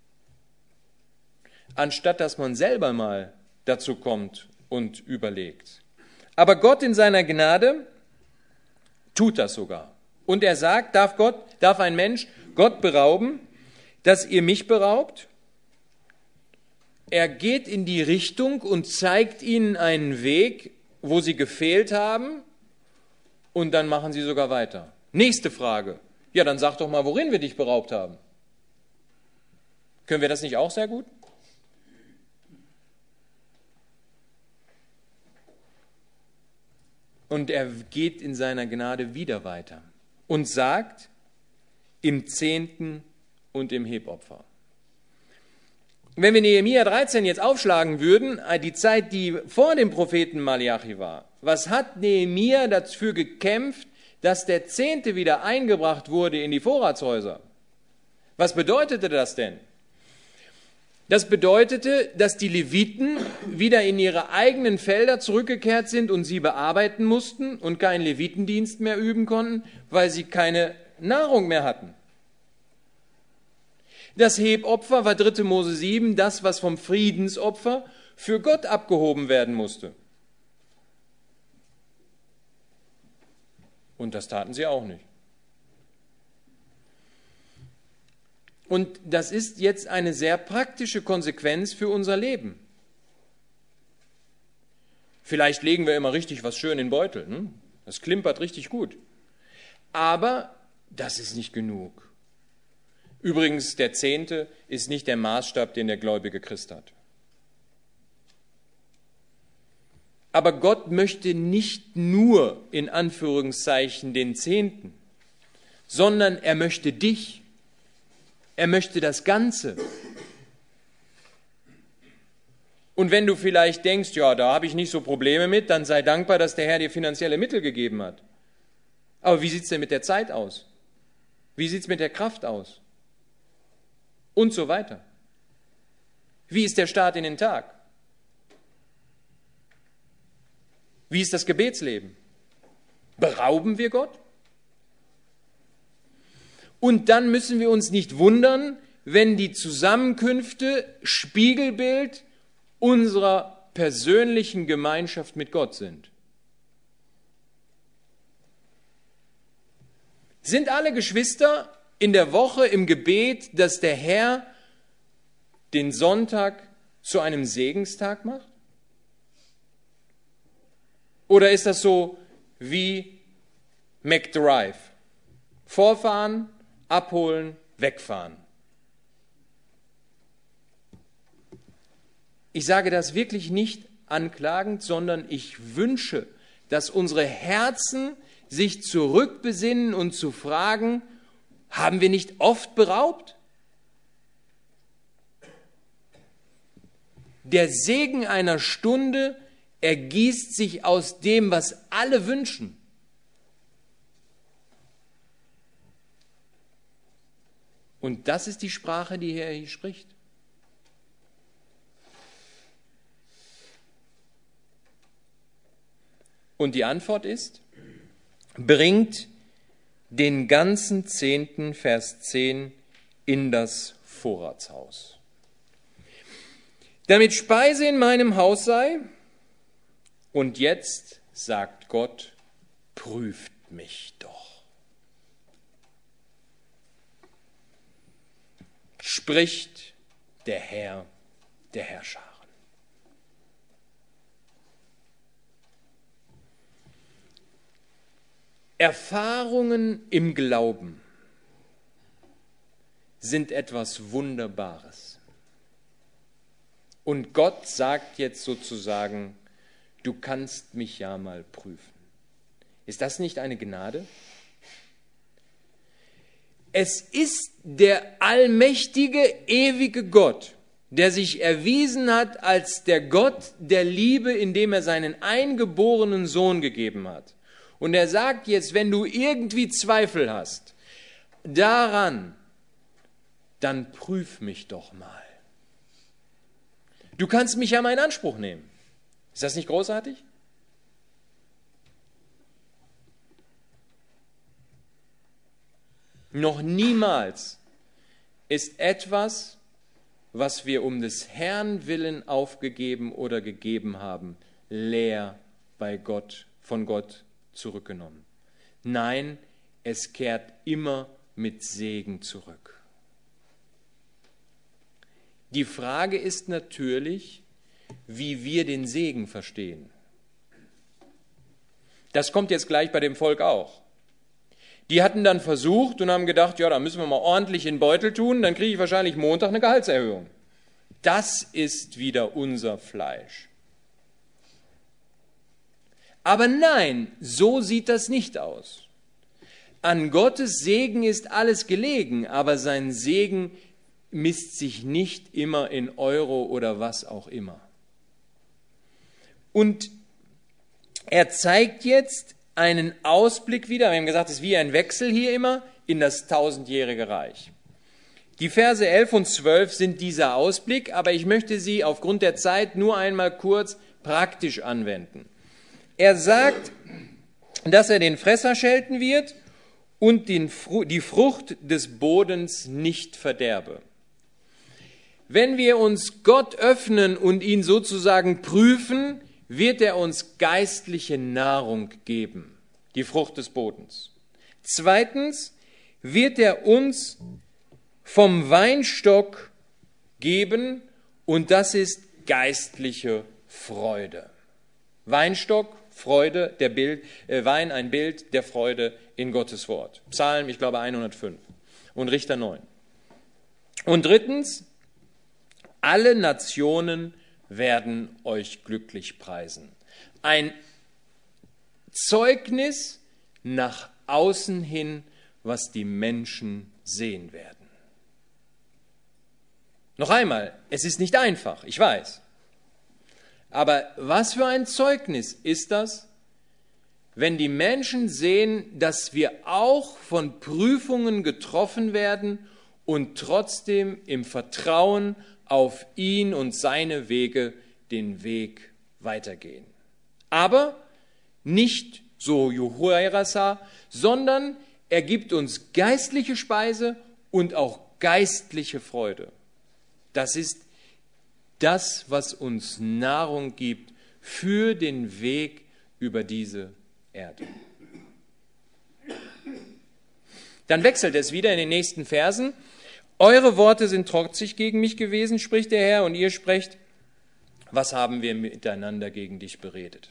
Speaker 1: Anstatt dass man selber mal dazu kommt und überlegt. Aber Gott in seiner Gnade tut das sogar. Und er sagt, darf ein Mensch Gott berauben, dass ihr mich beraubt? Er geht in die Richtung und zeigt ihnen einen Weg, wo sie gefehlt haben, und dann machen sie sogar weiter. Nächste Frage. Ja, dann sag doch mal, worin wir dich beraubt haben. Können wir das nicht auch sehr gut? Und er geht in seiner Gnade wieder weiter und sagt, im Zehnten und im Hebopfer. Wenn wir Nehemia 13 jetzt aufschlagen würden, die Zeit, die vor dem Propheten Malachi war, was hat Nehemia dafür gekämpft, dass der Zehnte wieder eingebracht wurde in die Vorratshäuser? Was bedeutete das denn? Das bedeutete, dass die Leviten wieder in ihre eigenen Felder zurückgekehrt sind und sie bearbeiten mussten und keinen Levitendienst mehr üben konnten, weil sie keine Nahrung mehr hatten. Das Hebopfer war 3. Mose 7, das, was vom Friedensopfer für Gott abgehoben werden musste. Und das taten sie auch nicht. Und das ist jetzt eine sehr praktische Konsequenz für unser Leben. Vielleicht legen wir immer richtig was schön in den Beutel. Ne? Das klimpert richtig gut. Aber das ist nicht genug. Übrigens, der Zehnte ist nicht der Maßstab, den der gläubige Christ hat. Aber Gott möchte nicht nur, in Anführungszeichen, den Zehnten, sondern er möchte dich. Er möchte das Ganze. Und wenn du vielleicht denkst, ja, da habe ich nicht so Probleme mit, dann sei dankbar, dass der Herr dir finanzielle Mittel gegeben hat. Aber wie sieht es denn mit der Zeit aus? Wie sieht es mit der Kraft aus? Und so weiter. Wie ist der Start in den Tag? Wie ist das Gebetsleben? Berauben wir Gott? Und dann müssen wir uns nicht wundern, wenn die Zusammenkünfte Spiegelbild unserer persönlichen Gemeinschaft mit Gott sind. Sind alle Geschwister in der Woche im Gebet, dass der Herr den Sonntag zu einem Segenstag macht? Oder ist das so wie McDrive? Vorfahren, abholen, wegfahren. Ich sage das wirklich nicht anklagend, sondern ich wünsche, dass unsere Herzen sich zurückbesinnen und zu fragen, haben wir nicht oft beraubt? Der Segen einer Stunde ergießt sich aus dem, was alle wünschen. Und das ist die Sprache, die er hier spricht. Und die Antwort ist, bringt den ganzen Zehnten, Vers 10, in das Vorratshaus. Damit Speise in meinem Haus sei, und jetzt sagt Gott, prüft mich doch. Spricht der Herr der Herrscher. Erfahrungen im Glauben sind etwas Wunderbares. Und Gott sagt jetzt sozusagen, du kannst mich ja mal prüfen. Ist das nicht eine Gnade? Es ist der allmächtige, ewige Gott, der sich erwiesen hat als der Gott der Liebe, indem er seinen eingeborenen Sohn gegeben hat. Und er sagt jetzt, wenn du irgendwie Zweifel hast daran, dann prüf mich doch mal. Du kannst mich ja mal in Anspruch nehmen. Ist das nicht großartig? Noch niemals ist etwas, was wir um des Herrn willen aufgegeben oder gegeben haben, leer bei Gott, von Gott zurückgenommen. Nein, es kehrt immer mit Segen zurück. Die Frage ist natürlich, wie wir den Segen verstehen. Das kommt jetzt gleich bei dem Volk auch. Die hatten dann versucht und haben gedacht, ja, da müssen wir mal ordentlich in den Beutel tun, dann kriege ich wahrscheinlich Montag eine Gehaltserhöhung. Das ist wieder unser Fleisch. Aber nein, so sieht das nicht aus. An Gottes Segen ist alles gelegen, aber sein Segen misst sich nicht immer in Euro oder was auch immer. Und er zeigt jetzt einen Ausblick wieder, wir haben gesagt, es ist wie ein Wechsel hier immer, in das 1000-jährige Reich. Die Verse 11 und 12 sind dieser Ausblick, aber ich möchte sie aufgrund der Zeit nur einmal kurz praktisch anwenden. Er sagt, dass er den Fresser schelten wird und die Frucht des Bodens nicht verderbe. Wenn wir uns Gott öffnen und ihn sozusagen prüfen, wird er uns geistliche Nahrung geben, die Frucht des Bodens. Zweitens wird er uns vom Weinstock geben und das ist geistliche Freude. Weinstock, Freude, Wein, ein Bild der Freude in Gottes Wort. Psalm, ich glaube 105 und Richter 9. Und drittens, alle Nationen werden euch glücklich preisen. Ein Zeugnis nach außen hin, was die Menschen sehen werden. Noch einmal, es ist nicht einfach, ich weiß. Aber was für ein Zeugnis ist das, wenn die Menschen sehen, dass wir auch von Prüfungen getroffen werden und trotzdem im Vertrauen auf ihn und seine Wege den Weg weitergehen. Aber nicht so Juhuerasa, sondern er gibt uns geistliche Speise und auch geistliche Freude. Das ist das, was uns Nahrung gibt für den Weg über diese Erde. Dann wechselt es wieder in den nächsten Versen. Eure Worte sind trotzig gegen mich gewesen, spricht der Herr, und ihr sprecht, was haben wir miteinander gegen dich beredet?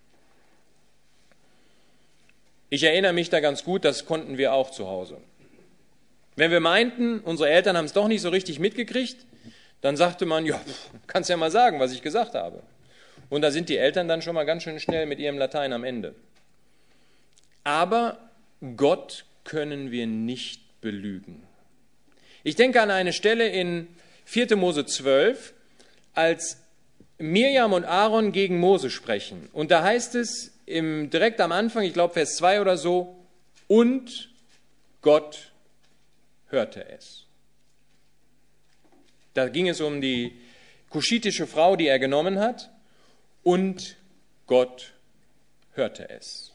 Speaker 1: Ich erinnere mich da ganz gut, das konnten wir auch zu Hause. Wenn wir meinten, unsere Eltern haben es doch nicht so richtig mitgekriegt, dann sagte man, ja, kannst ja mal sagen, was ich gesagt habe. Und da sind die Eltern dann schon mal ganz schön schnell mit ihrem Latein am Ende. Aber Gott können wir nicht belügen. Ich denke an eine Stelle in 4. Mose 12, als Mirjam und Aaron gegen Mose sprechen. Und da heißt es direkt am Anfang, ich glaube Vers 2 oder so, und Gott hörte es. Da ging es um die kuschitische Frau, die er genommen hat, und Gott hörte es.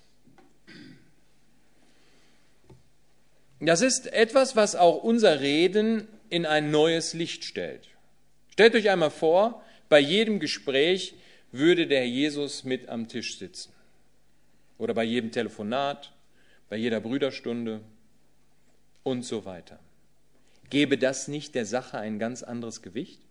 Speaker 1: Das ist etwas, was auch unser Reden in ein neues Licht stellt. Stellt euch einmal vor, bei jedem Gespräch würde der Herr Jesus mit am Tisch sitzen. Oder bei jedem Telefonat, bei jeder Brüderstunde und so weiter. Gäbe das nicht der Sache ein ganz anderes Gewicht?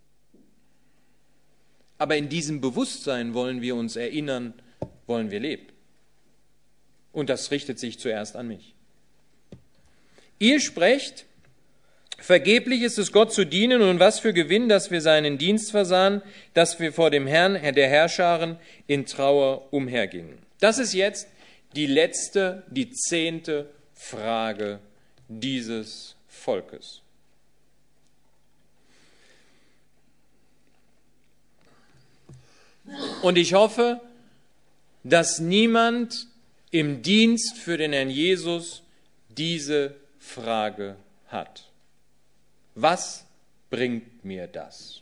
Speaker 1: Aber in diesem Bewusstsein wollen wir uns erinnern, wollen wir leben. Und das richtet sich zuerst an mich. Ihr sprecht, vergeblich ist es Gott zu dienen und was für Gewinn, dass wir seinen Dienst versahen, dass wir vor dem Herrn der Herrscharen in Trauer umhergingen. Das ist jetzt die 10. Frage dieses Volkes. Und ich hoffe, dass niemand im Dienst für den Herrn Jesus diese Frage hat. Was bringt mir das?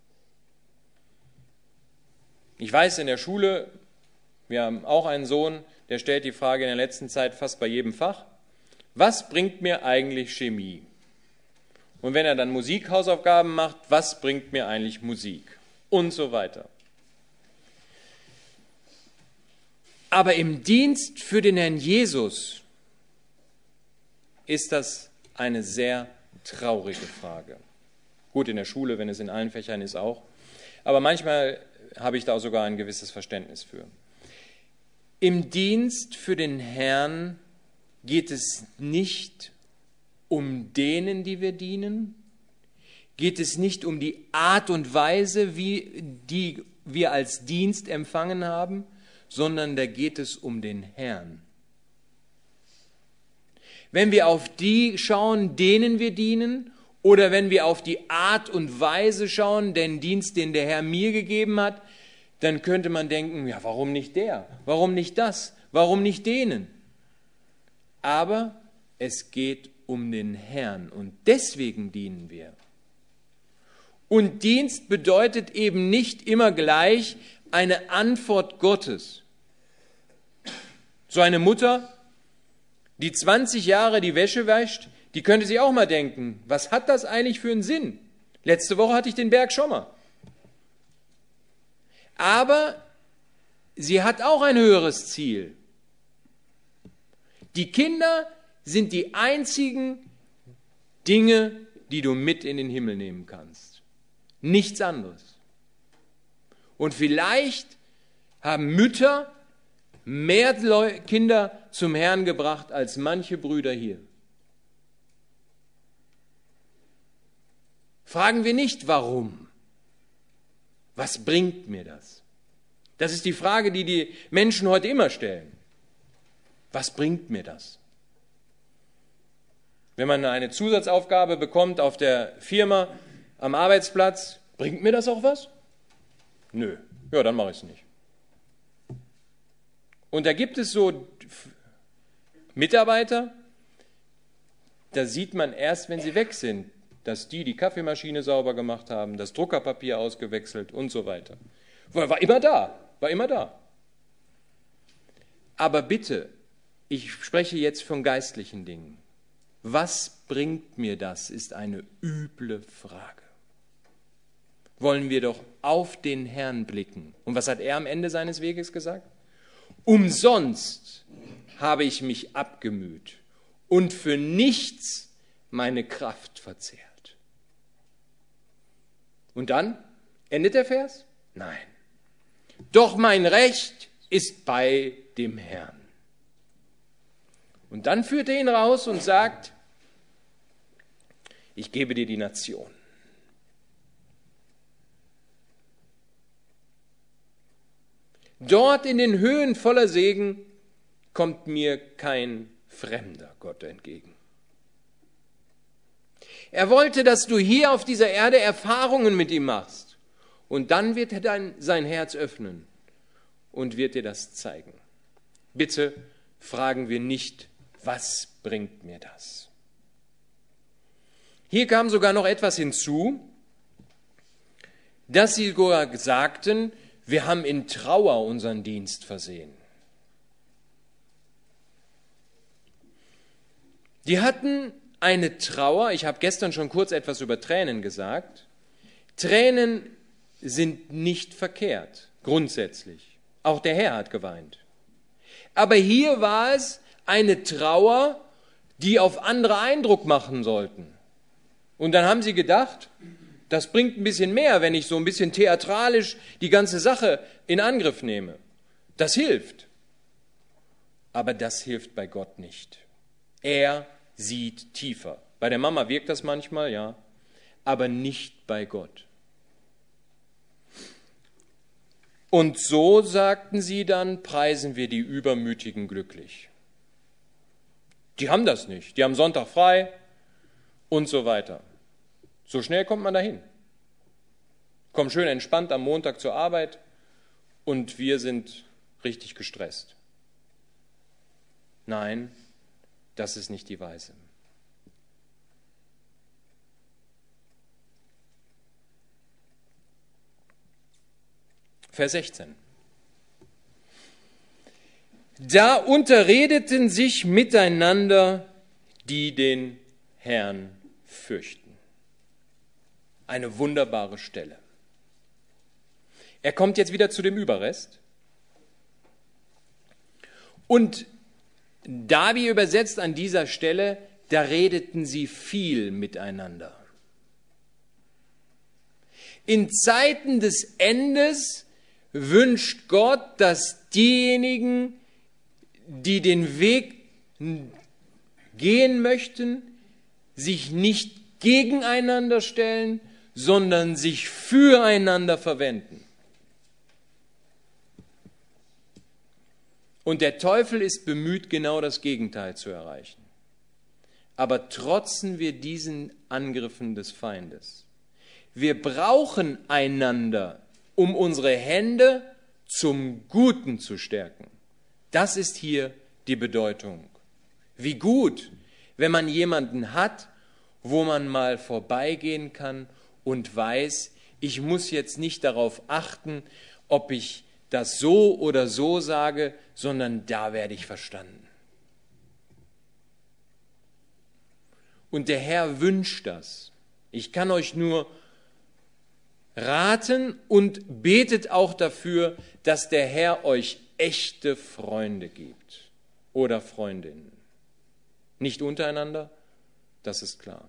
Speaker 1: Ich weiß, in der Schule, wir haben auch einen Sohn, der stellt die Frage in der letzten Zeit fast bei jedem Fach, was bringt mir eigentlich Chemie? Und wenn er dann Musikhausaufgaben macht, was bringt mir eigentlich Musik? Und so weiter. Aber im Dienst für den Herrn Jesus ist das eine sehr traurige Frage. Gut, in der Schule, wenn es in allen Fächern ist, auch. Aber manchmal habe ich da auch sogar ein gewisses Verständnis für. Im Dienst für den Herrn geht es nicht um denen, die wir dienen, geht es nicht um die Art und Weise, wie die wir als Dienst empfangen haben, sondern da geht es um den Herrn. Wenn wir auf die schauen, denen wir dienen, oder wenn wir auf die Art und Weise schauen, den Dienst, den der Herr mir gegeben hat, dann könnte man denken, ja, warum nicht der? Warum nicht das? Warum nicht denen? Aber es geht um den Herrn und deswegen dienen wir. Und Dienst bedeutet eben nicht immer gleich eine Antwort Gottes. So eine Mutter, die 20 Jahre die Wäsche wäscht, die könnte sich auch mal denken, was hat das eigentlich für einen Sinn? Letzte Woche hatte ich den Berg schon mal. Aber sie hat auch ein höheres Ziel. Die Kinder sind die einzigen Dinge, die du mit in den Himmel nehmen kannst. Nichts anderes. Und vielleicht haben Mütter mehr Kinder zum Herrn gebracht als manche Brüder hier. Fragen wir nicht, warum. Was bringt mir das? Das ist die Frage, die die Menschen heute immer stellen. Was bringt mir das? Wenn man eine Zusatzaufgabe bekommt auf der Firma, am Arbeitsplatz, bringt mir das auch was? Nö, ja, dann mache ich es nicht. Und da gibt es so Mitarbeiter, da sieht man erst, wenn sie weg sind, dass die Kaffeemaschine sauber gemacht haben, das Druckerpapier ausgewechselt und so weiter. War immer da, war immer da. Aber bitte, ich spreche jetzt von geistlichen Dingen. Was bringt mir das, ist eine üble Frage. Wollen wir doch auf den Herrn blicken. Und was hat er am Ende seines Weges gesagt? Umsonst habe ich mich abgemüht und für nichts meine Kraft verzehrt. Und dann endet der Vers? Nein. Doch mein Recht ist bei dem Herrn. Und dann führt er ihn raus und sagt, ich gebe dir die Nation. Dort in den Höhen voller Segen kommt mir kein fremder Gott entgegen. Er wollte, dass du hier auf dieser Erde Erfahrungen mit ihm machst. Und dann wird er sein Herz öffnen und wird dir das zeigen. Bitte fragen wir nicht, was bringt mir das? Hier kam sogar noch etwas hinzu, dass sie sogar sagten, wir haben in Trauer unseren Dienst versehen. Die hatten eine Trauer, ich habe gestern schon kurz etwas über Tränen gesagt. Tränen sind nicht verkehrt, grundsätzlich. Auch der Herr hat geweint. Aber hier war es eine Trauer, die auf andere Eindruck machen sollten. Und dann haben sie gedacht, das bringt ein bisschen mehr, wenn ich so ein bisschen theatralisch die ganze Sache in Angriff nehme. Das hilft. Aber das hilft bei Gott nicht. Er sieht tiefer. Bei der Mama wirkt das manchmal, ja, aber nicht bei Gott. Und so, sagten sie dann, preisen wir die Übermütigen glücklich. Die haben das nicht. Die haben Sonntag frei und so weiter. So schnell kommt man dahin. Kommt schön entspannt am Montag zur Arbeit und wir sind richtig gestresst. Nein, das ist nicht die Weise. Vers 16. Da unterredeten sich miteinander, die den Herrn fürchten. Eine wunderbare Stelle. Er kommt jetzt wieder zu dem Überrest. Und Davi übersetzt an dieser Stelle, da redeten sie viel miteinander. In Zeiten des Endes wünscht Gott, dass diejenigen, die den Weg gehen möchten, sich nicht gegeneinander stellen, sondern sich füreinander verwenden. Und der Teufel ist bemüht, genau das Gegenteil zu erreichen. Aber trotzen wir diesen Angriffen des Feindes. Wir brauchen einander, um unsere Hände zum Guten zu stärken. Das ist hier die Bedeutung. Wie gut, wenn man jemanden hat, wo man mal vorbeigehen kann und weiß, ich muss jetzt nicht darauf achten, ob ich das so oder so sage, sondern da werde ich verstanden. Und der Herr wünscht das. Ich kann euch nur raten und betet auch dafür, dass der Herr euch echte Freunde gibt oder Freundinnen. Nicht untereinander, das ist klar.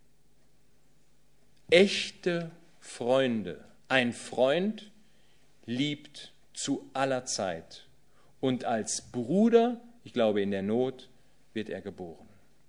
Speaker 1: Echte Freunde. Ein Freund liebt zu aller Zeit. Und als Bruder, ich glaube in der Not, wird er geboren.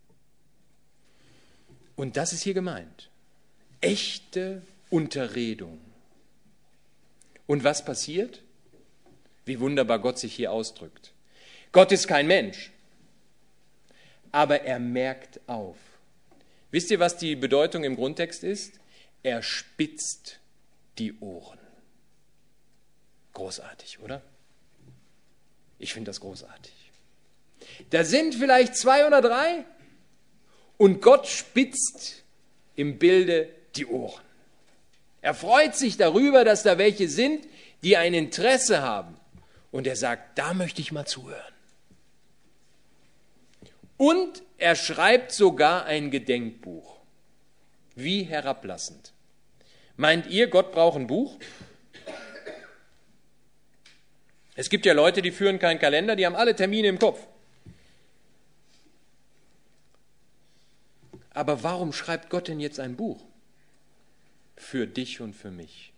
Speaker 1: Und das ist hier gemeint. Echte Unterredung. Und was passiert? Wie wunderbar Gott sich hier ausdrückt. Gott ist kein Mensch, aber er merkt auf. Wisst ihr, was die Bedeutung im Grundtext ist? Er spitzt die Ohren. Großartig, oder? Ich finde das großartig. Da sind vielleicht 2 oder 3 und Gott spitzt im Bilde die Ohren. Er freut sich darüber, dass da welche sind, die ein Interesse haben. Und er sagt, da möchte ich mal zuhören. Und er schreibt sogar ein Gedenkbuch. Wie herablassend. Meint ihr, Gott braucht ein Buch? Es gibt ja Leute, die führen keinen Kalender, die haben alle Termine im Kopf. Aber warum schreibt Gott denn jetzt ein Buch? Für dich und für mich.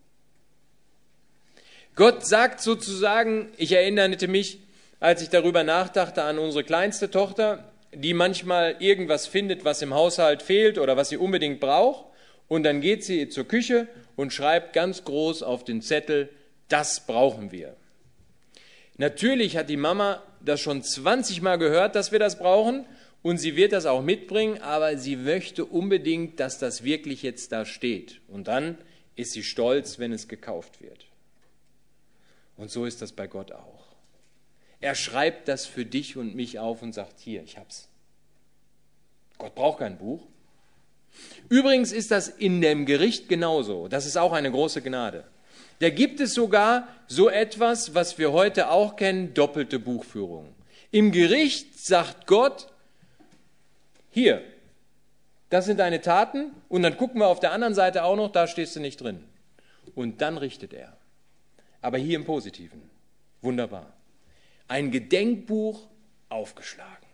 Speaker 1: Gott sagt sozusagen, ich erinnerte mich, als ich darüber nachdachte, an unsere kleinste Tochter, die manchmal irgendwas findet, was im Haushalt fehlt oder was sie unbedingt braucht. Und dann geht sie zur Küche und schreibt ganz groß auf den Zettel, das brauchen wir. Natürlich hat die Mama das schon 20 Mal gehört, dass wir das brauchen. Und sie wird das auch mitbringen, aber sie möchte unbedingt, dass das wirklich jetzt da steht. Und dann ist sie stolz, wenn es gekauft wird. Und so ist das bei Gott auch. Er schreibt das für dich und mich auf und sagt, hier, ich hab's. Gott braucht kein Buch. Übrigens ist das in dem Gericht genauso. Das ist auch eine große Gnade. Da gibt es sogar so etwas, was wir heute auch kennen, doppelte Buchführung. Im Gericht sagt Gott, hier, das sind deine Taten und dann gucken wir auf der anderen Seite auch noch, da stehst du nicht drin. Und dann richtet er. Aber hier im Positiven. Wunderbar. Ein Gedenkbuch aufgeschlagen.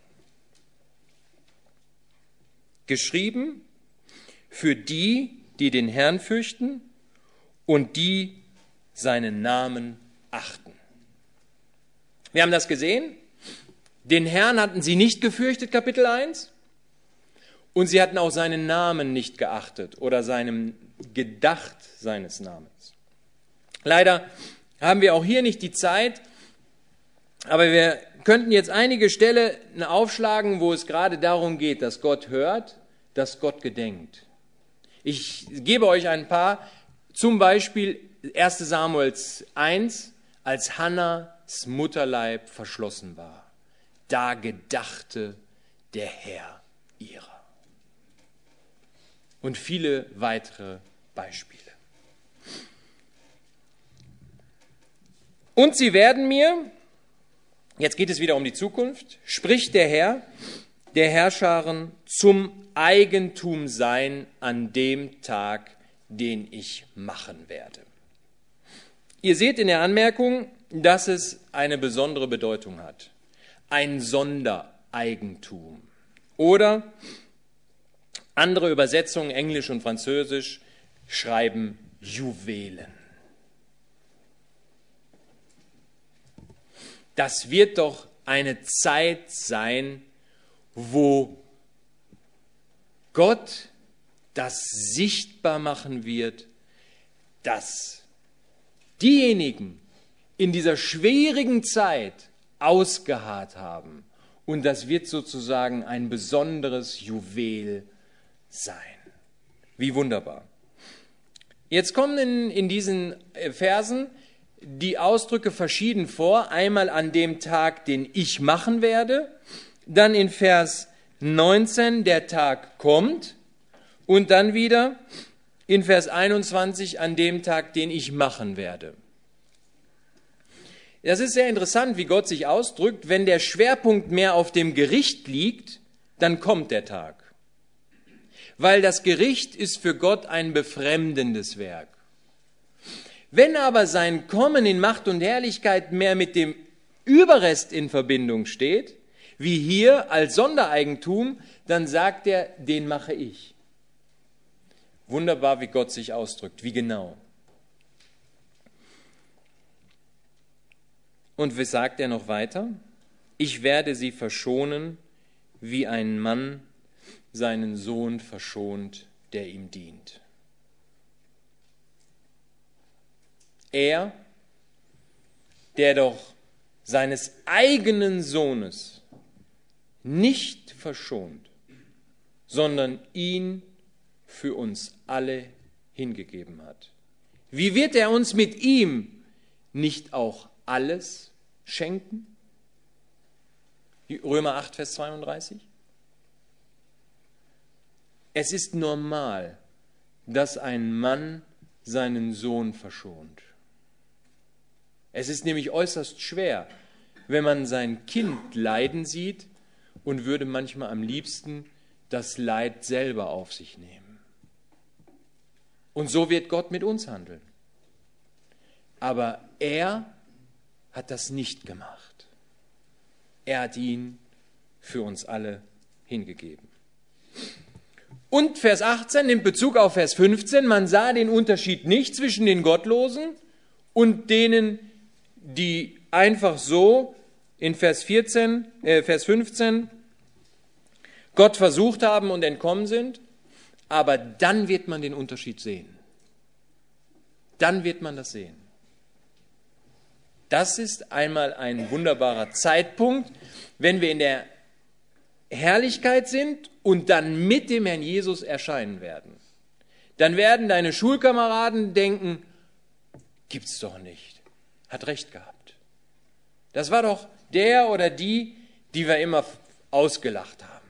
Speaker 1: Geschrieben für die, die den Herrn fürchten und die seinen Namen achten. Wir haben das gesehen. Den Herrn hatten sie nicht gefürchtet, Kapitel 1. Und sie hatten auch seinen Namen nicht geachtet oder seinem gedacht seines Namens. Leider haben wir auch hier nicht die Zeit, aber wir könnten jetzt einige Stellen aufschlagen, wo es gerade darum geht, dass Gott hört, dass Gott gedenkt. Ich gebe euch ein paar, zum Beispiel 1. Samuel 1, als Hannas Mutterleib verschlossen war. Da gedachte der Herr ihrer. Und viele weitere Beispiele. Und sie werden mir, jetzt geht es wieder um die Zukunft, spricht der Herr, der Herrscharen, zum Eigentum sein an dem Tag, den ich machen werde. Ihr seht in der Anmerkung, dass es eine besondere Bedeutung hat. Ein Sondereigentum. Oder andere Übersetzungen, Englisch und Französisch, schreiben Juwelen. Das wird doch eine Zeit sein, wo Gott das sichtbar machen wird, dass diejenigen in dieser schwierigen Zeit ausgeharrt haben. Und das wird sozusagen ein besonderes Juwel sein. Wie wunderbar. Jetzt kommen in diesen Versen die Ausdrücke verschieden vor. Einmal an dem Tag, den ich machen werde. Dann in Vers 19, der Tag kommt. Und dann wieder in Vers 21, an dem Tag, den ich machen werde. Das ist sehr interessant, wie Gott sich ausdrückt. Wenn der Schwerpunkt mehr auf dem Gericht liegt, dann kommt der Tag. Weil das Gericht ist für Gott ein befremdendes Werk. Wenn aber sein Kommen in Macht und Herrlichkeit mehr mit dem Überrest in Verbindung steht, wie hier als Sondereigentum, dann sagt er, den mache ich. Wunderbar, wie Gott sich ausdrückt, wie genau. Und wie sagt er noch weiter? Ich werde sie verschonen, wie ein Mann seinen Sohn verschont, der ihm dient. Er, der doch seines eigenen Sohnes nicht verschont, sondern ihn für uns alle hingegeben hat. Wie wird er uns mit ihm nicht auch alles schenken? Römer 8, Vers 32. Es ist normal, dass ein Mann seinen Sohn verschont. Es ist nämlich äußerst schwer, wenn man sein Kind leiden sieht und würde manchmal am liebsten das Leid selber auf sich nehmen. Und so wird Gott mit uns handeln. Aber er hat das nicht gemacht. Er hat ihn für uns alle hingegeben. Und Vers 18 nimmt Bezug auf Vers 15. Man sah den Unterschied nicht zwischen den Gottlosen und denen, die einfach so in Vers 15 Gott versucht haben und entkommen sind. Aber dann wird man den Unterschied sehen. Dann wird man das sehen. Das ist einmal ein wunderbarer Zeitpunkt, wenn wir in der Herrlichkeit sind und dann mit dem Herrn Jesus erscheinen werden. Dann werden deine Schulkameraden denken, gibt's doch nicht. Hat recht gehabt. Das war doch der oder die wir immer ausgelacht haben.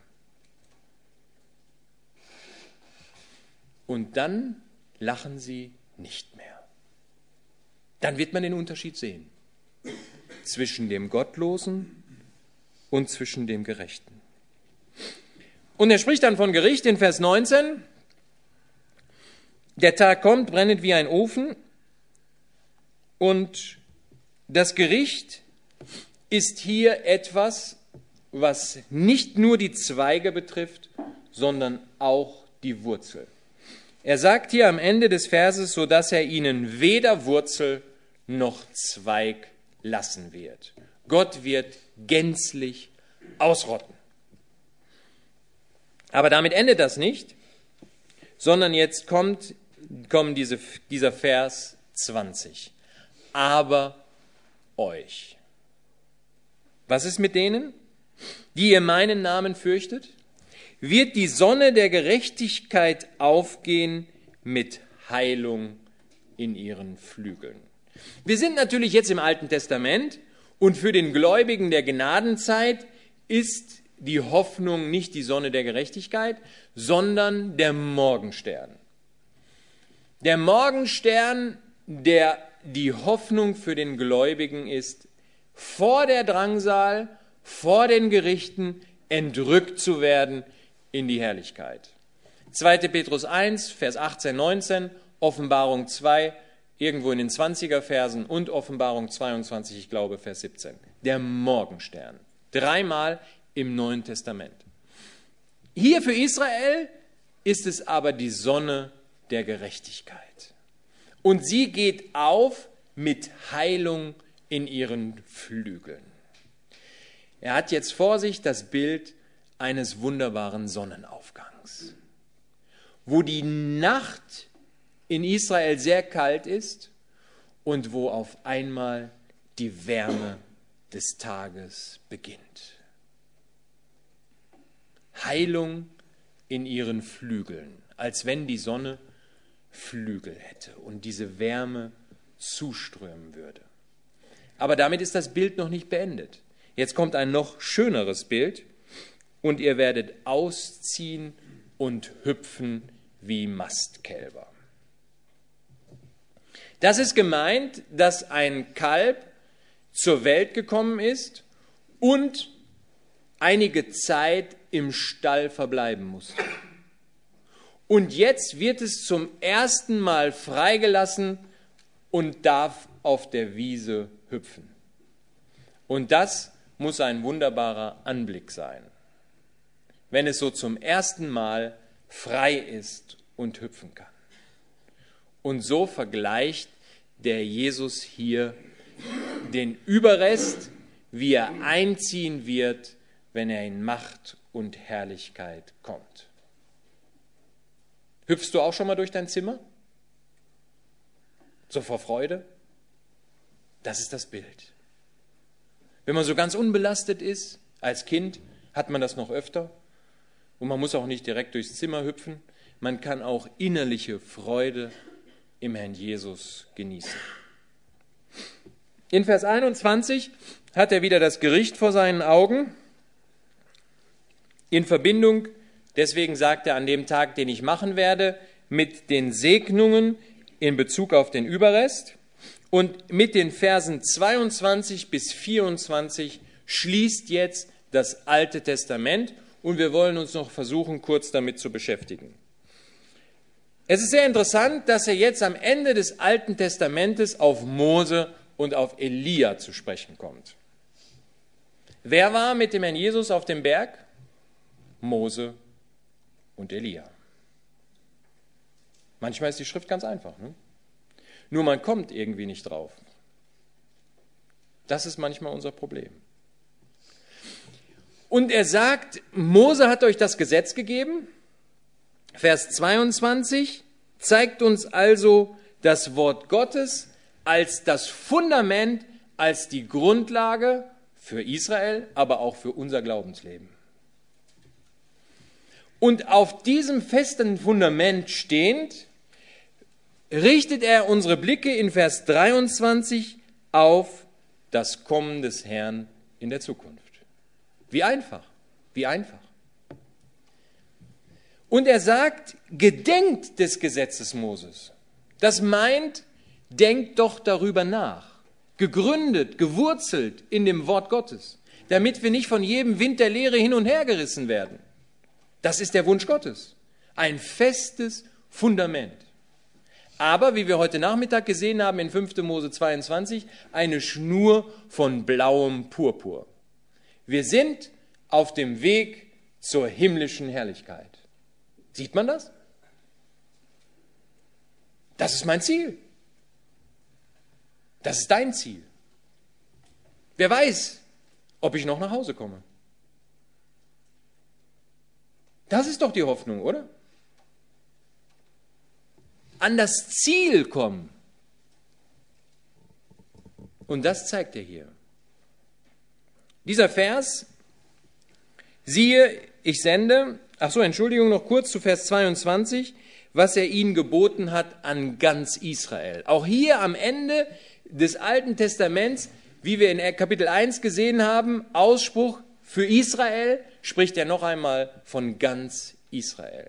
Speaker 1: Und dann lachen sie nicht mehr. Dann wird man den Unterschied sehen zwischen dem Gottlosen und zwischen dem Gerechten. Und er spricht dann von Gericht in Vers 19. Der Tag kommt, brennend wie ein Ofen. Und das Gericht ist hier etwas, was nicht nur die Zweige betrifft, sondern auch die Wurzel. Er sagt hier am Ende des Verses, so dass er ihnen weder Wurzel noch Zweig lassen wird. Gott wird gänzlich ausrotten. Aber damit endet das nicht, sondern jetzt kommt dieser Vers 20. Aber euch. Was ist mit denen, die ihr meinen Namen fürchtet? Wird die Sonne der Gerechtigkeit aufgehen mit Heilung in ihren Flügeln. Wir sind natürlich jetzt im Alten Testament und für den Gläubigen der Gnadenzeit ist die Hoffnung nicht die Sonne der Gerechtigkeit, sondern der Morgenstern. Der Morgenstern, der die Hoffnung für den Gläubigen ist, vor der Drangsal, vor den Gerichten entrückt zu werden in die Herrlichkeit. 2. Petrus 1, Vers 18, 19, Offenbarung 2, irgendwo in den 20er Versen und Offenbarung 22, ich glaube, Vers 17. Der Morgenstern. 3-mal im Neuen Testament. Hier für Israel ist es aber die Sonne der Gerechtigkeit. Und sie geht auf mit Heilung in ihren Flügeln. Er hat jetzt vor sich das Bild eines wunderbaren Sonnenaufgangs, wo die Nacht in Israel sehr kalt ist und wo auf einmal die Wärme des Tages beginnt. Heilung in ihren Flügeln, als wenn die Sonne Flügel hätte und diese Wärme zuströmen würde. Aber damit ist das Bild noch nicht beendet. Jetzt kommt ein noch schöneres Bild. Und ihr werdet ausziehen und hüpfen wie Mastkälber. Das ist gemeint, dass ein Kalb zur Welt gekommen ist und einige Zeit im Stall verbleiben musste. Und jetzt wird es zum ersten Mal freigelassen und darf auf der Wiese hüpfen. Und das muss ein wunderbarer Anblick sein, wenn es so zum ersten Mal frei ist und hüpfen kann. Und so vergleicht der Jesus hier den Überrest, wie er einziehen wird, wenn er in Macht und Herrlichkeit kommt. Hüpfst du auch schon mal durch dein Zimmer? So vor Freude? Das ist das Bild. Wenn man so ganz unbelastet ist, als Kind, hat man das noch öfter. Und man muss auch nicht direkt durchs Zimmer hüpfen. Man kann auch innerliche Freude im Herrn Jesus genießen. In Vers 21 hat er wieder das Gericht vor seinen Augen in Verbindung, deswegen sagt er, an dem Tag, den ich machen werde, mit den Segnungen in Bezug auf den Überrest. Und mit den Versen 22 bis 24 schließt jetzt das Alte Testament und wir wollen uns noch versuchen, kurz damit zu beschäftigen. Es ist sehr interessant, dass er jetzt am Ende des Alten Testamentes auf Mose und auf Elia zu sprechen kommt. Wer war mit dem Herrn Jesus auf dem Berg? Mose und Elia. Manchmal ist die Schrift ganz einfach, ne? Nur man kommt irgendwie nicht drauf. Das ist manchmal unser Problem. Und er sagt, Mose hat euch das Gesetz gegeben. Vers 22 zeigt uns also das Wort Gottes als das Fundament, als die Grundlage für Israel, aber auch für unser Glaubensleben. Und auf diesem festen Fundament stehend, richtet er unsere Blicke in Vers 23 auf das Kommen des Herrn in der Zukunft. Wie einfach, wie einfach. Und er sagt, gedenkt des Gesetzes Moses. Das meint, denkt doch darüber nach. Gegründet, gewurzelt in dem Wort Gottes, damit wir nicht von jedem Wind der Lehre hin und her gerissen werden. Das ist der Wunsch Gottes. Ein festes Fundament. Aber, wie wir heute Nachmittag gesehen haben in 5. Mose 22, eine Schnur von blauem Purpur. Wir sind auf dem Weg zur himmlischen Herrlichkeit. Sieht man das? Das ist mein Ziel. Das ist dein Ziel. Wer weiß, ob ich noch nach Hause komme. Das ist doch die Hoffnung, oder? An das Ziel kommen. Und das zeigt er hier. Dieser Vers, siehe, ich sende, Entschuldigung, noch kurz zu Vers 22, was er ihnen geboten hat an ganz Israel. Auch hier am Ende des Alten Testaments, wie wir in Kapitel 1 gesehen haben, Ausspruch für Israel, spricht er noch einmal von ganz Israel.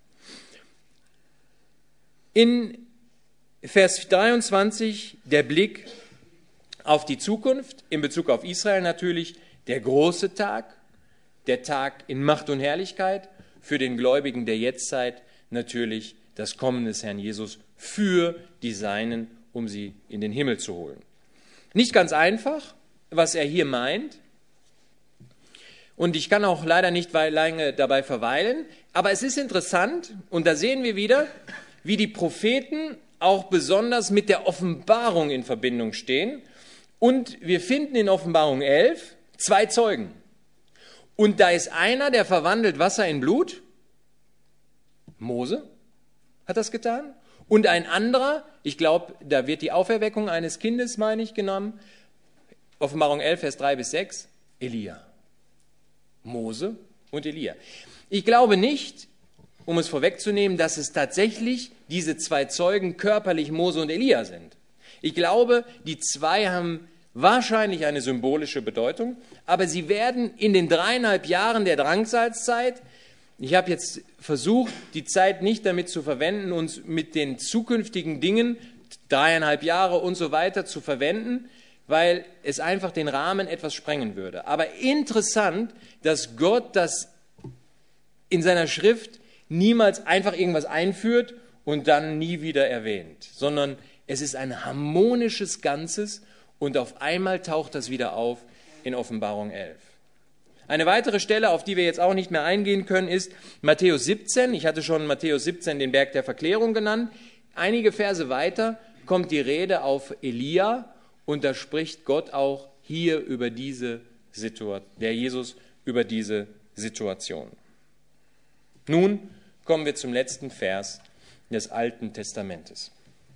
Speaker 1: In Vers 23 der Blick auf die Zukunft, in Bezug auf Israel natürlich der große Tag, der Tag in Macht und Herrlichkeit, für den Gläubigen der Jetztzeit natürlich das Kommen des Herrn Jesus für die Seinen, um sie in den Himmel zu holen. Nicht ganz einfach, was er hier meint. Und ich kann auch leider nicht lange dabei verweilen. Aber es ist interessant, und da sehen wir wieder, wie die Propheten auch besonders mit der Offenbarung in Verbindung stehen. Und wir finden in Offenbarung 11 2 Zeugen. Und da ist einer, der verwandelt Wasser in Blut. Mose hat das getan. Und ein anderer, ich glaube, da wird die Auferweckung eines Kindes, meine ich, genommen. Offenbarung 11, Vers 3 bis 6, Elia. Mose und Elia. Ich glaube nicht, um es vorwegzunehmen, dass es tatsächlich diese 2 Zeugen körperlich Mose und Elia sind. Ich glaube, die 2 haben wahrscheinlich eine symbolische Bedeutung, aber sie werden in den 3,5 Jahren der Drangsalzzeit, ich habe jetzt versucht, die Zeit nicht damit zu verwenden, uns mit den zukünftigen Dingen, 3,5 Jahre und so weiter zu verwenden, weil es einfach den Rahmen etwas sprengen würde. Aber interessant, dass Gott das in seiner Schrift niemals einfach irgendwas einführt und dann nie wieder erwähnt, sondern es ist ein harmonisches Ganzes und auf einmal taucht das wieder auf in Offenbarung 11. Eine weitere Stelle, auf die wir jetzt auch nicht mehr eingehen können, ist Matthäus 17. Ich hatte schon Matthäus 17 den Berg der Verklärung genannt. Einige Verse weiter kommt die Rede auf Elia und da spricht Gott auch hier über diese Situation, der Jesus über diese Situation. Nun kommen wir zum letzten Vers des Alten Testamentes.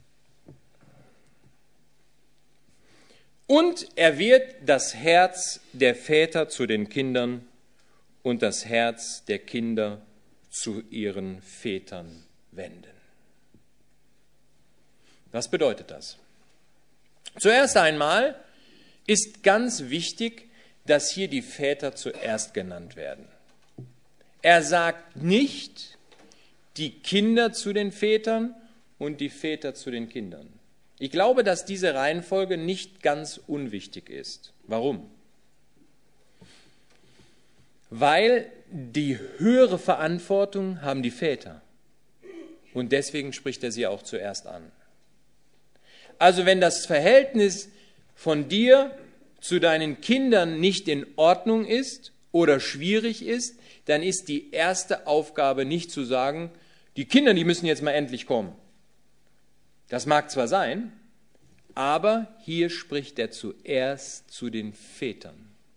Speaker 1: Und er wird das Herz der Väter zu den Kindern und das Herz der Kinder zu ihren Vätern wenden. Was bedeutet das? Zuerst einmal ist ganz wichtig, dass hier die Väter zuerst genannt werden. Er sagt nicht die Kinder zu den Vätern und die Väter zu den Kindern. Ich glaube, dass diese Reihenfolge nicht ganz unwichtig ist. Warum? Weil die höhere Verantwortung haben die Väter. Und deswegen spricht er sie auch zuerst an. Also wenn das Verhältnis von dir zu deinen Kindern nicht in Ordnung ist oder schwierig ist, dann ist die erste Aufgabe nicht zu sagen, die Kinder, die müssen jetzt mal endlich kommen. Das mag zwar sein, aber hier spricht er zuerst zu den Vätern.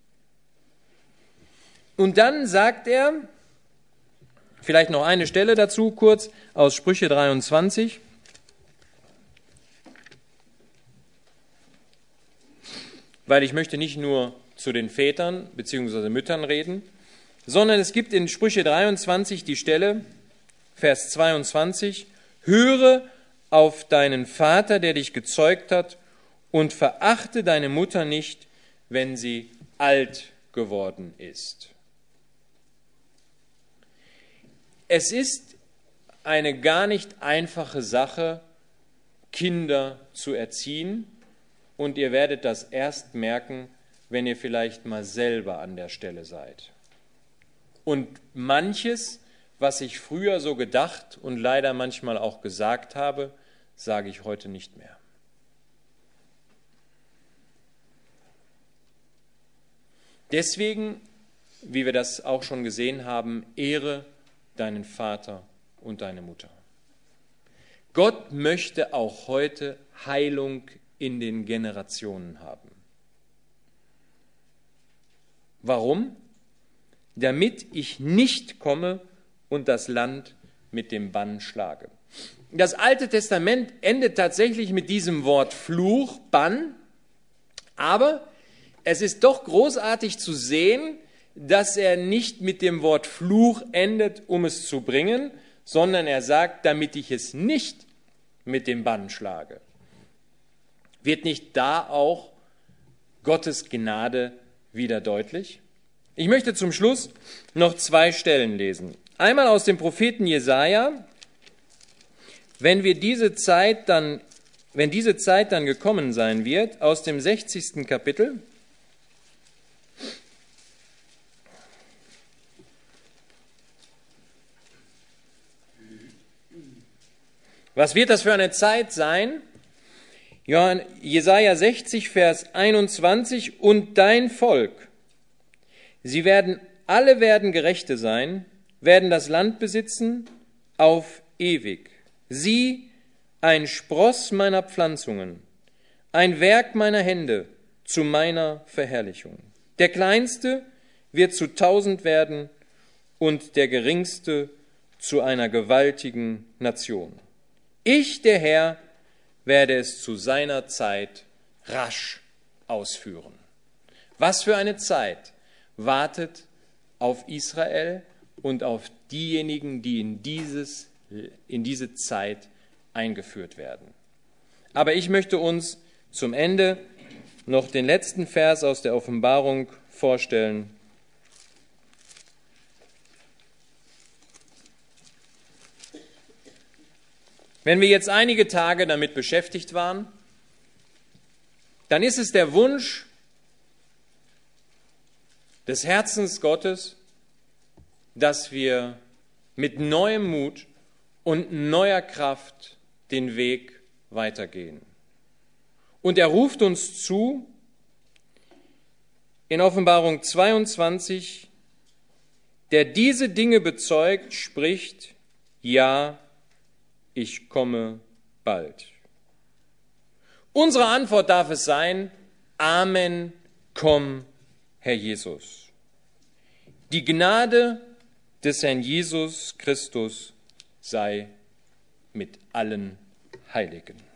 Speaker 1: Und dann sagt er, vielleicht noch eine Stelle dazu, kurz aus Sprüche 23. Weil ich möchte nicht nur zu den Vätern bzw. Müttern reden, sondern es gibt in Sprüche 23 die Stelle, Vers 22, höre auf deinen Vater, der dich gezeugt hat, und verachte deine Mutter nicht, wenn sie alt geworden ist. Es ist eine gar nicht einfache Sache, Kinder zu erziehen, und ihr werdet das erst merken, wenn ihr vielleicht mal selber an der Stelle seid. Und manches, was ich früher so gedacht und leider manchmal auch gesagt habe, sage ich heute nicht mehr. Deswegen, wie wir das auch schon gesehen haben, ehre deinen Vater und deine Mutter. Gott möchte auch heute Heilung in den Generationen haben. Warum? Damit ich nicht komme und das Land mit dem Bann schlage. Das Alte Testament endet tatsächlich mit diesem Wort Fluch, Bann, aber es ist doch großartig zu sehen, dass er nicht mit dem Wort Fluch endet, um es zu bringen, sondern er sagt, damit ich es nicht mit dem Bann schlage. Wird nicht da auch Gottes Gnade wieder deutlich? Ich möchte zum Schluss noch 2 Stellen lesen. Einmal aus dem Propheten Jesaja. Wenn diese Zeit dann gekommen sein wird, aus dem 60. Kapitel. Was wird das für eine Zeit sein? Jesaja 60, Vers 21, und dein Volk, alle werden Gerechte sein, werden das Land besitzen auf ewig. Sie, ein Spross meiner Pflanzungen, ein Werk meiner Hände zu meiner Verherrlichung. Der Kleinste wird zu 1000 werden und der Geringste zu einer gewaltigen Nation. Ich, der Herr, werde es zu seiner Zeit rasch ausführen. Was für eine Zeit wartet auf Israel und auf diejenigen, die in diese Zeit eingeführt werden. Aber ich möchte uns zum Ende noch den letzten Vers aus der Offenbarung vorstellen. Wenn wir jetzt einige Tage damit beschäftigt waren, dann ist es der Wunsch des Herzens Gottes, dass wir mit neuem Mut und neuer Kraft den Weg weitergehen. Und er ruft uns zu, in Offenbarung 22, der diese Dinge bezeugt, spricht, ja, ich komme bald. Unsere Antwort darf es sein, Amen, komm, Herr Jesus. Die Gnade des Herrn Jesus Christus sei mit allen Heiligen.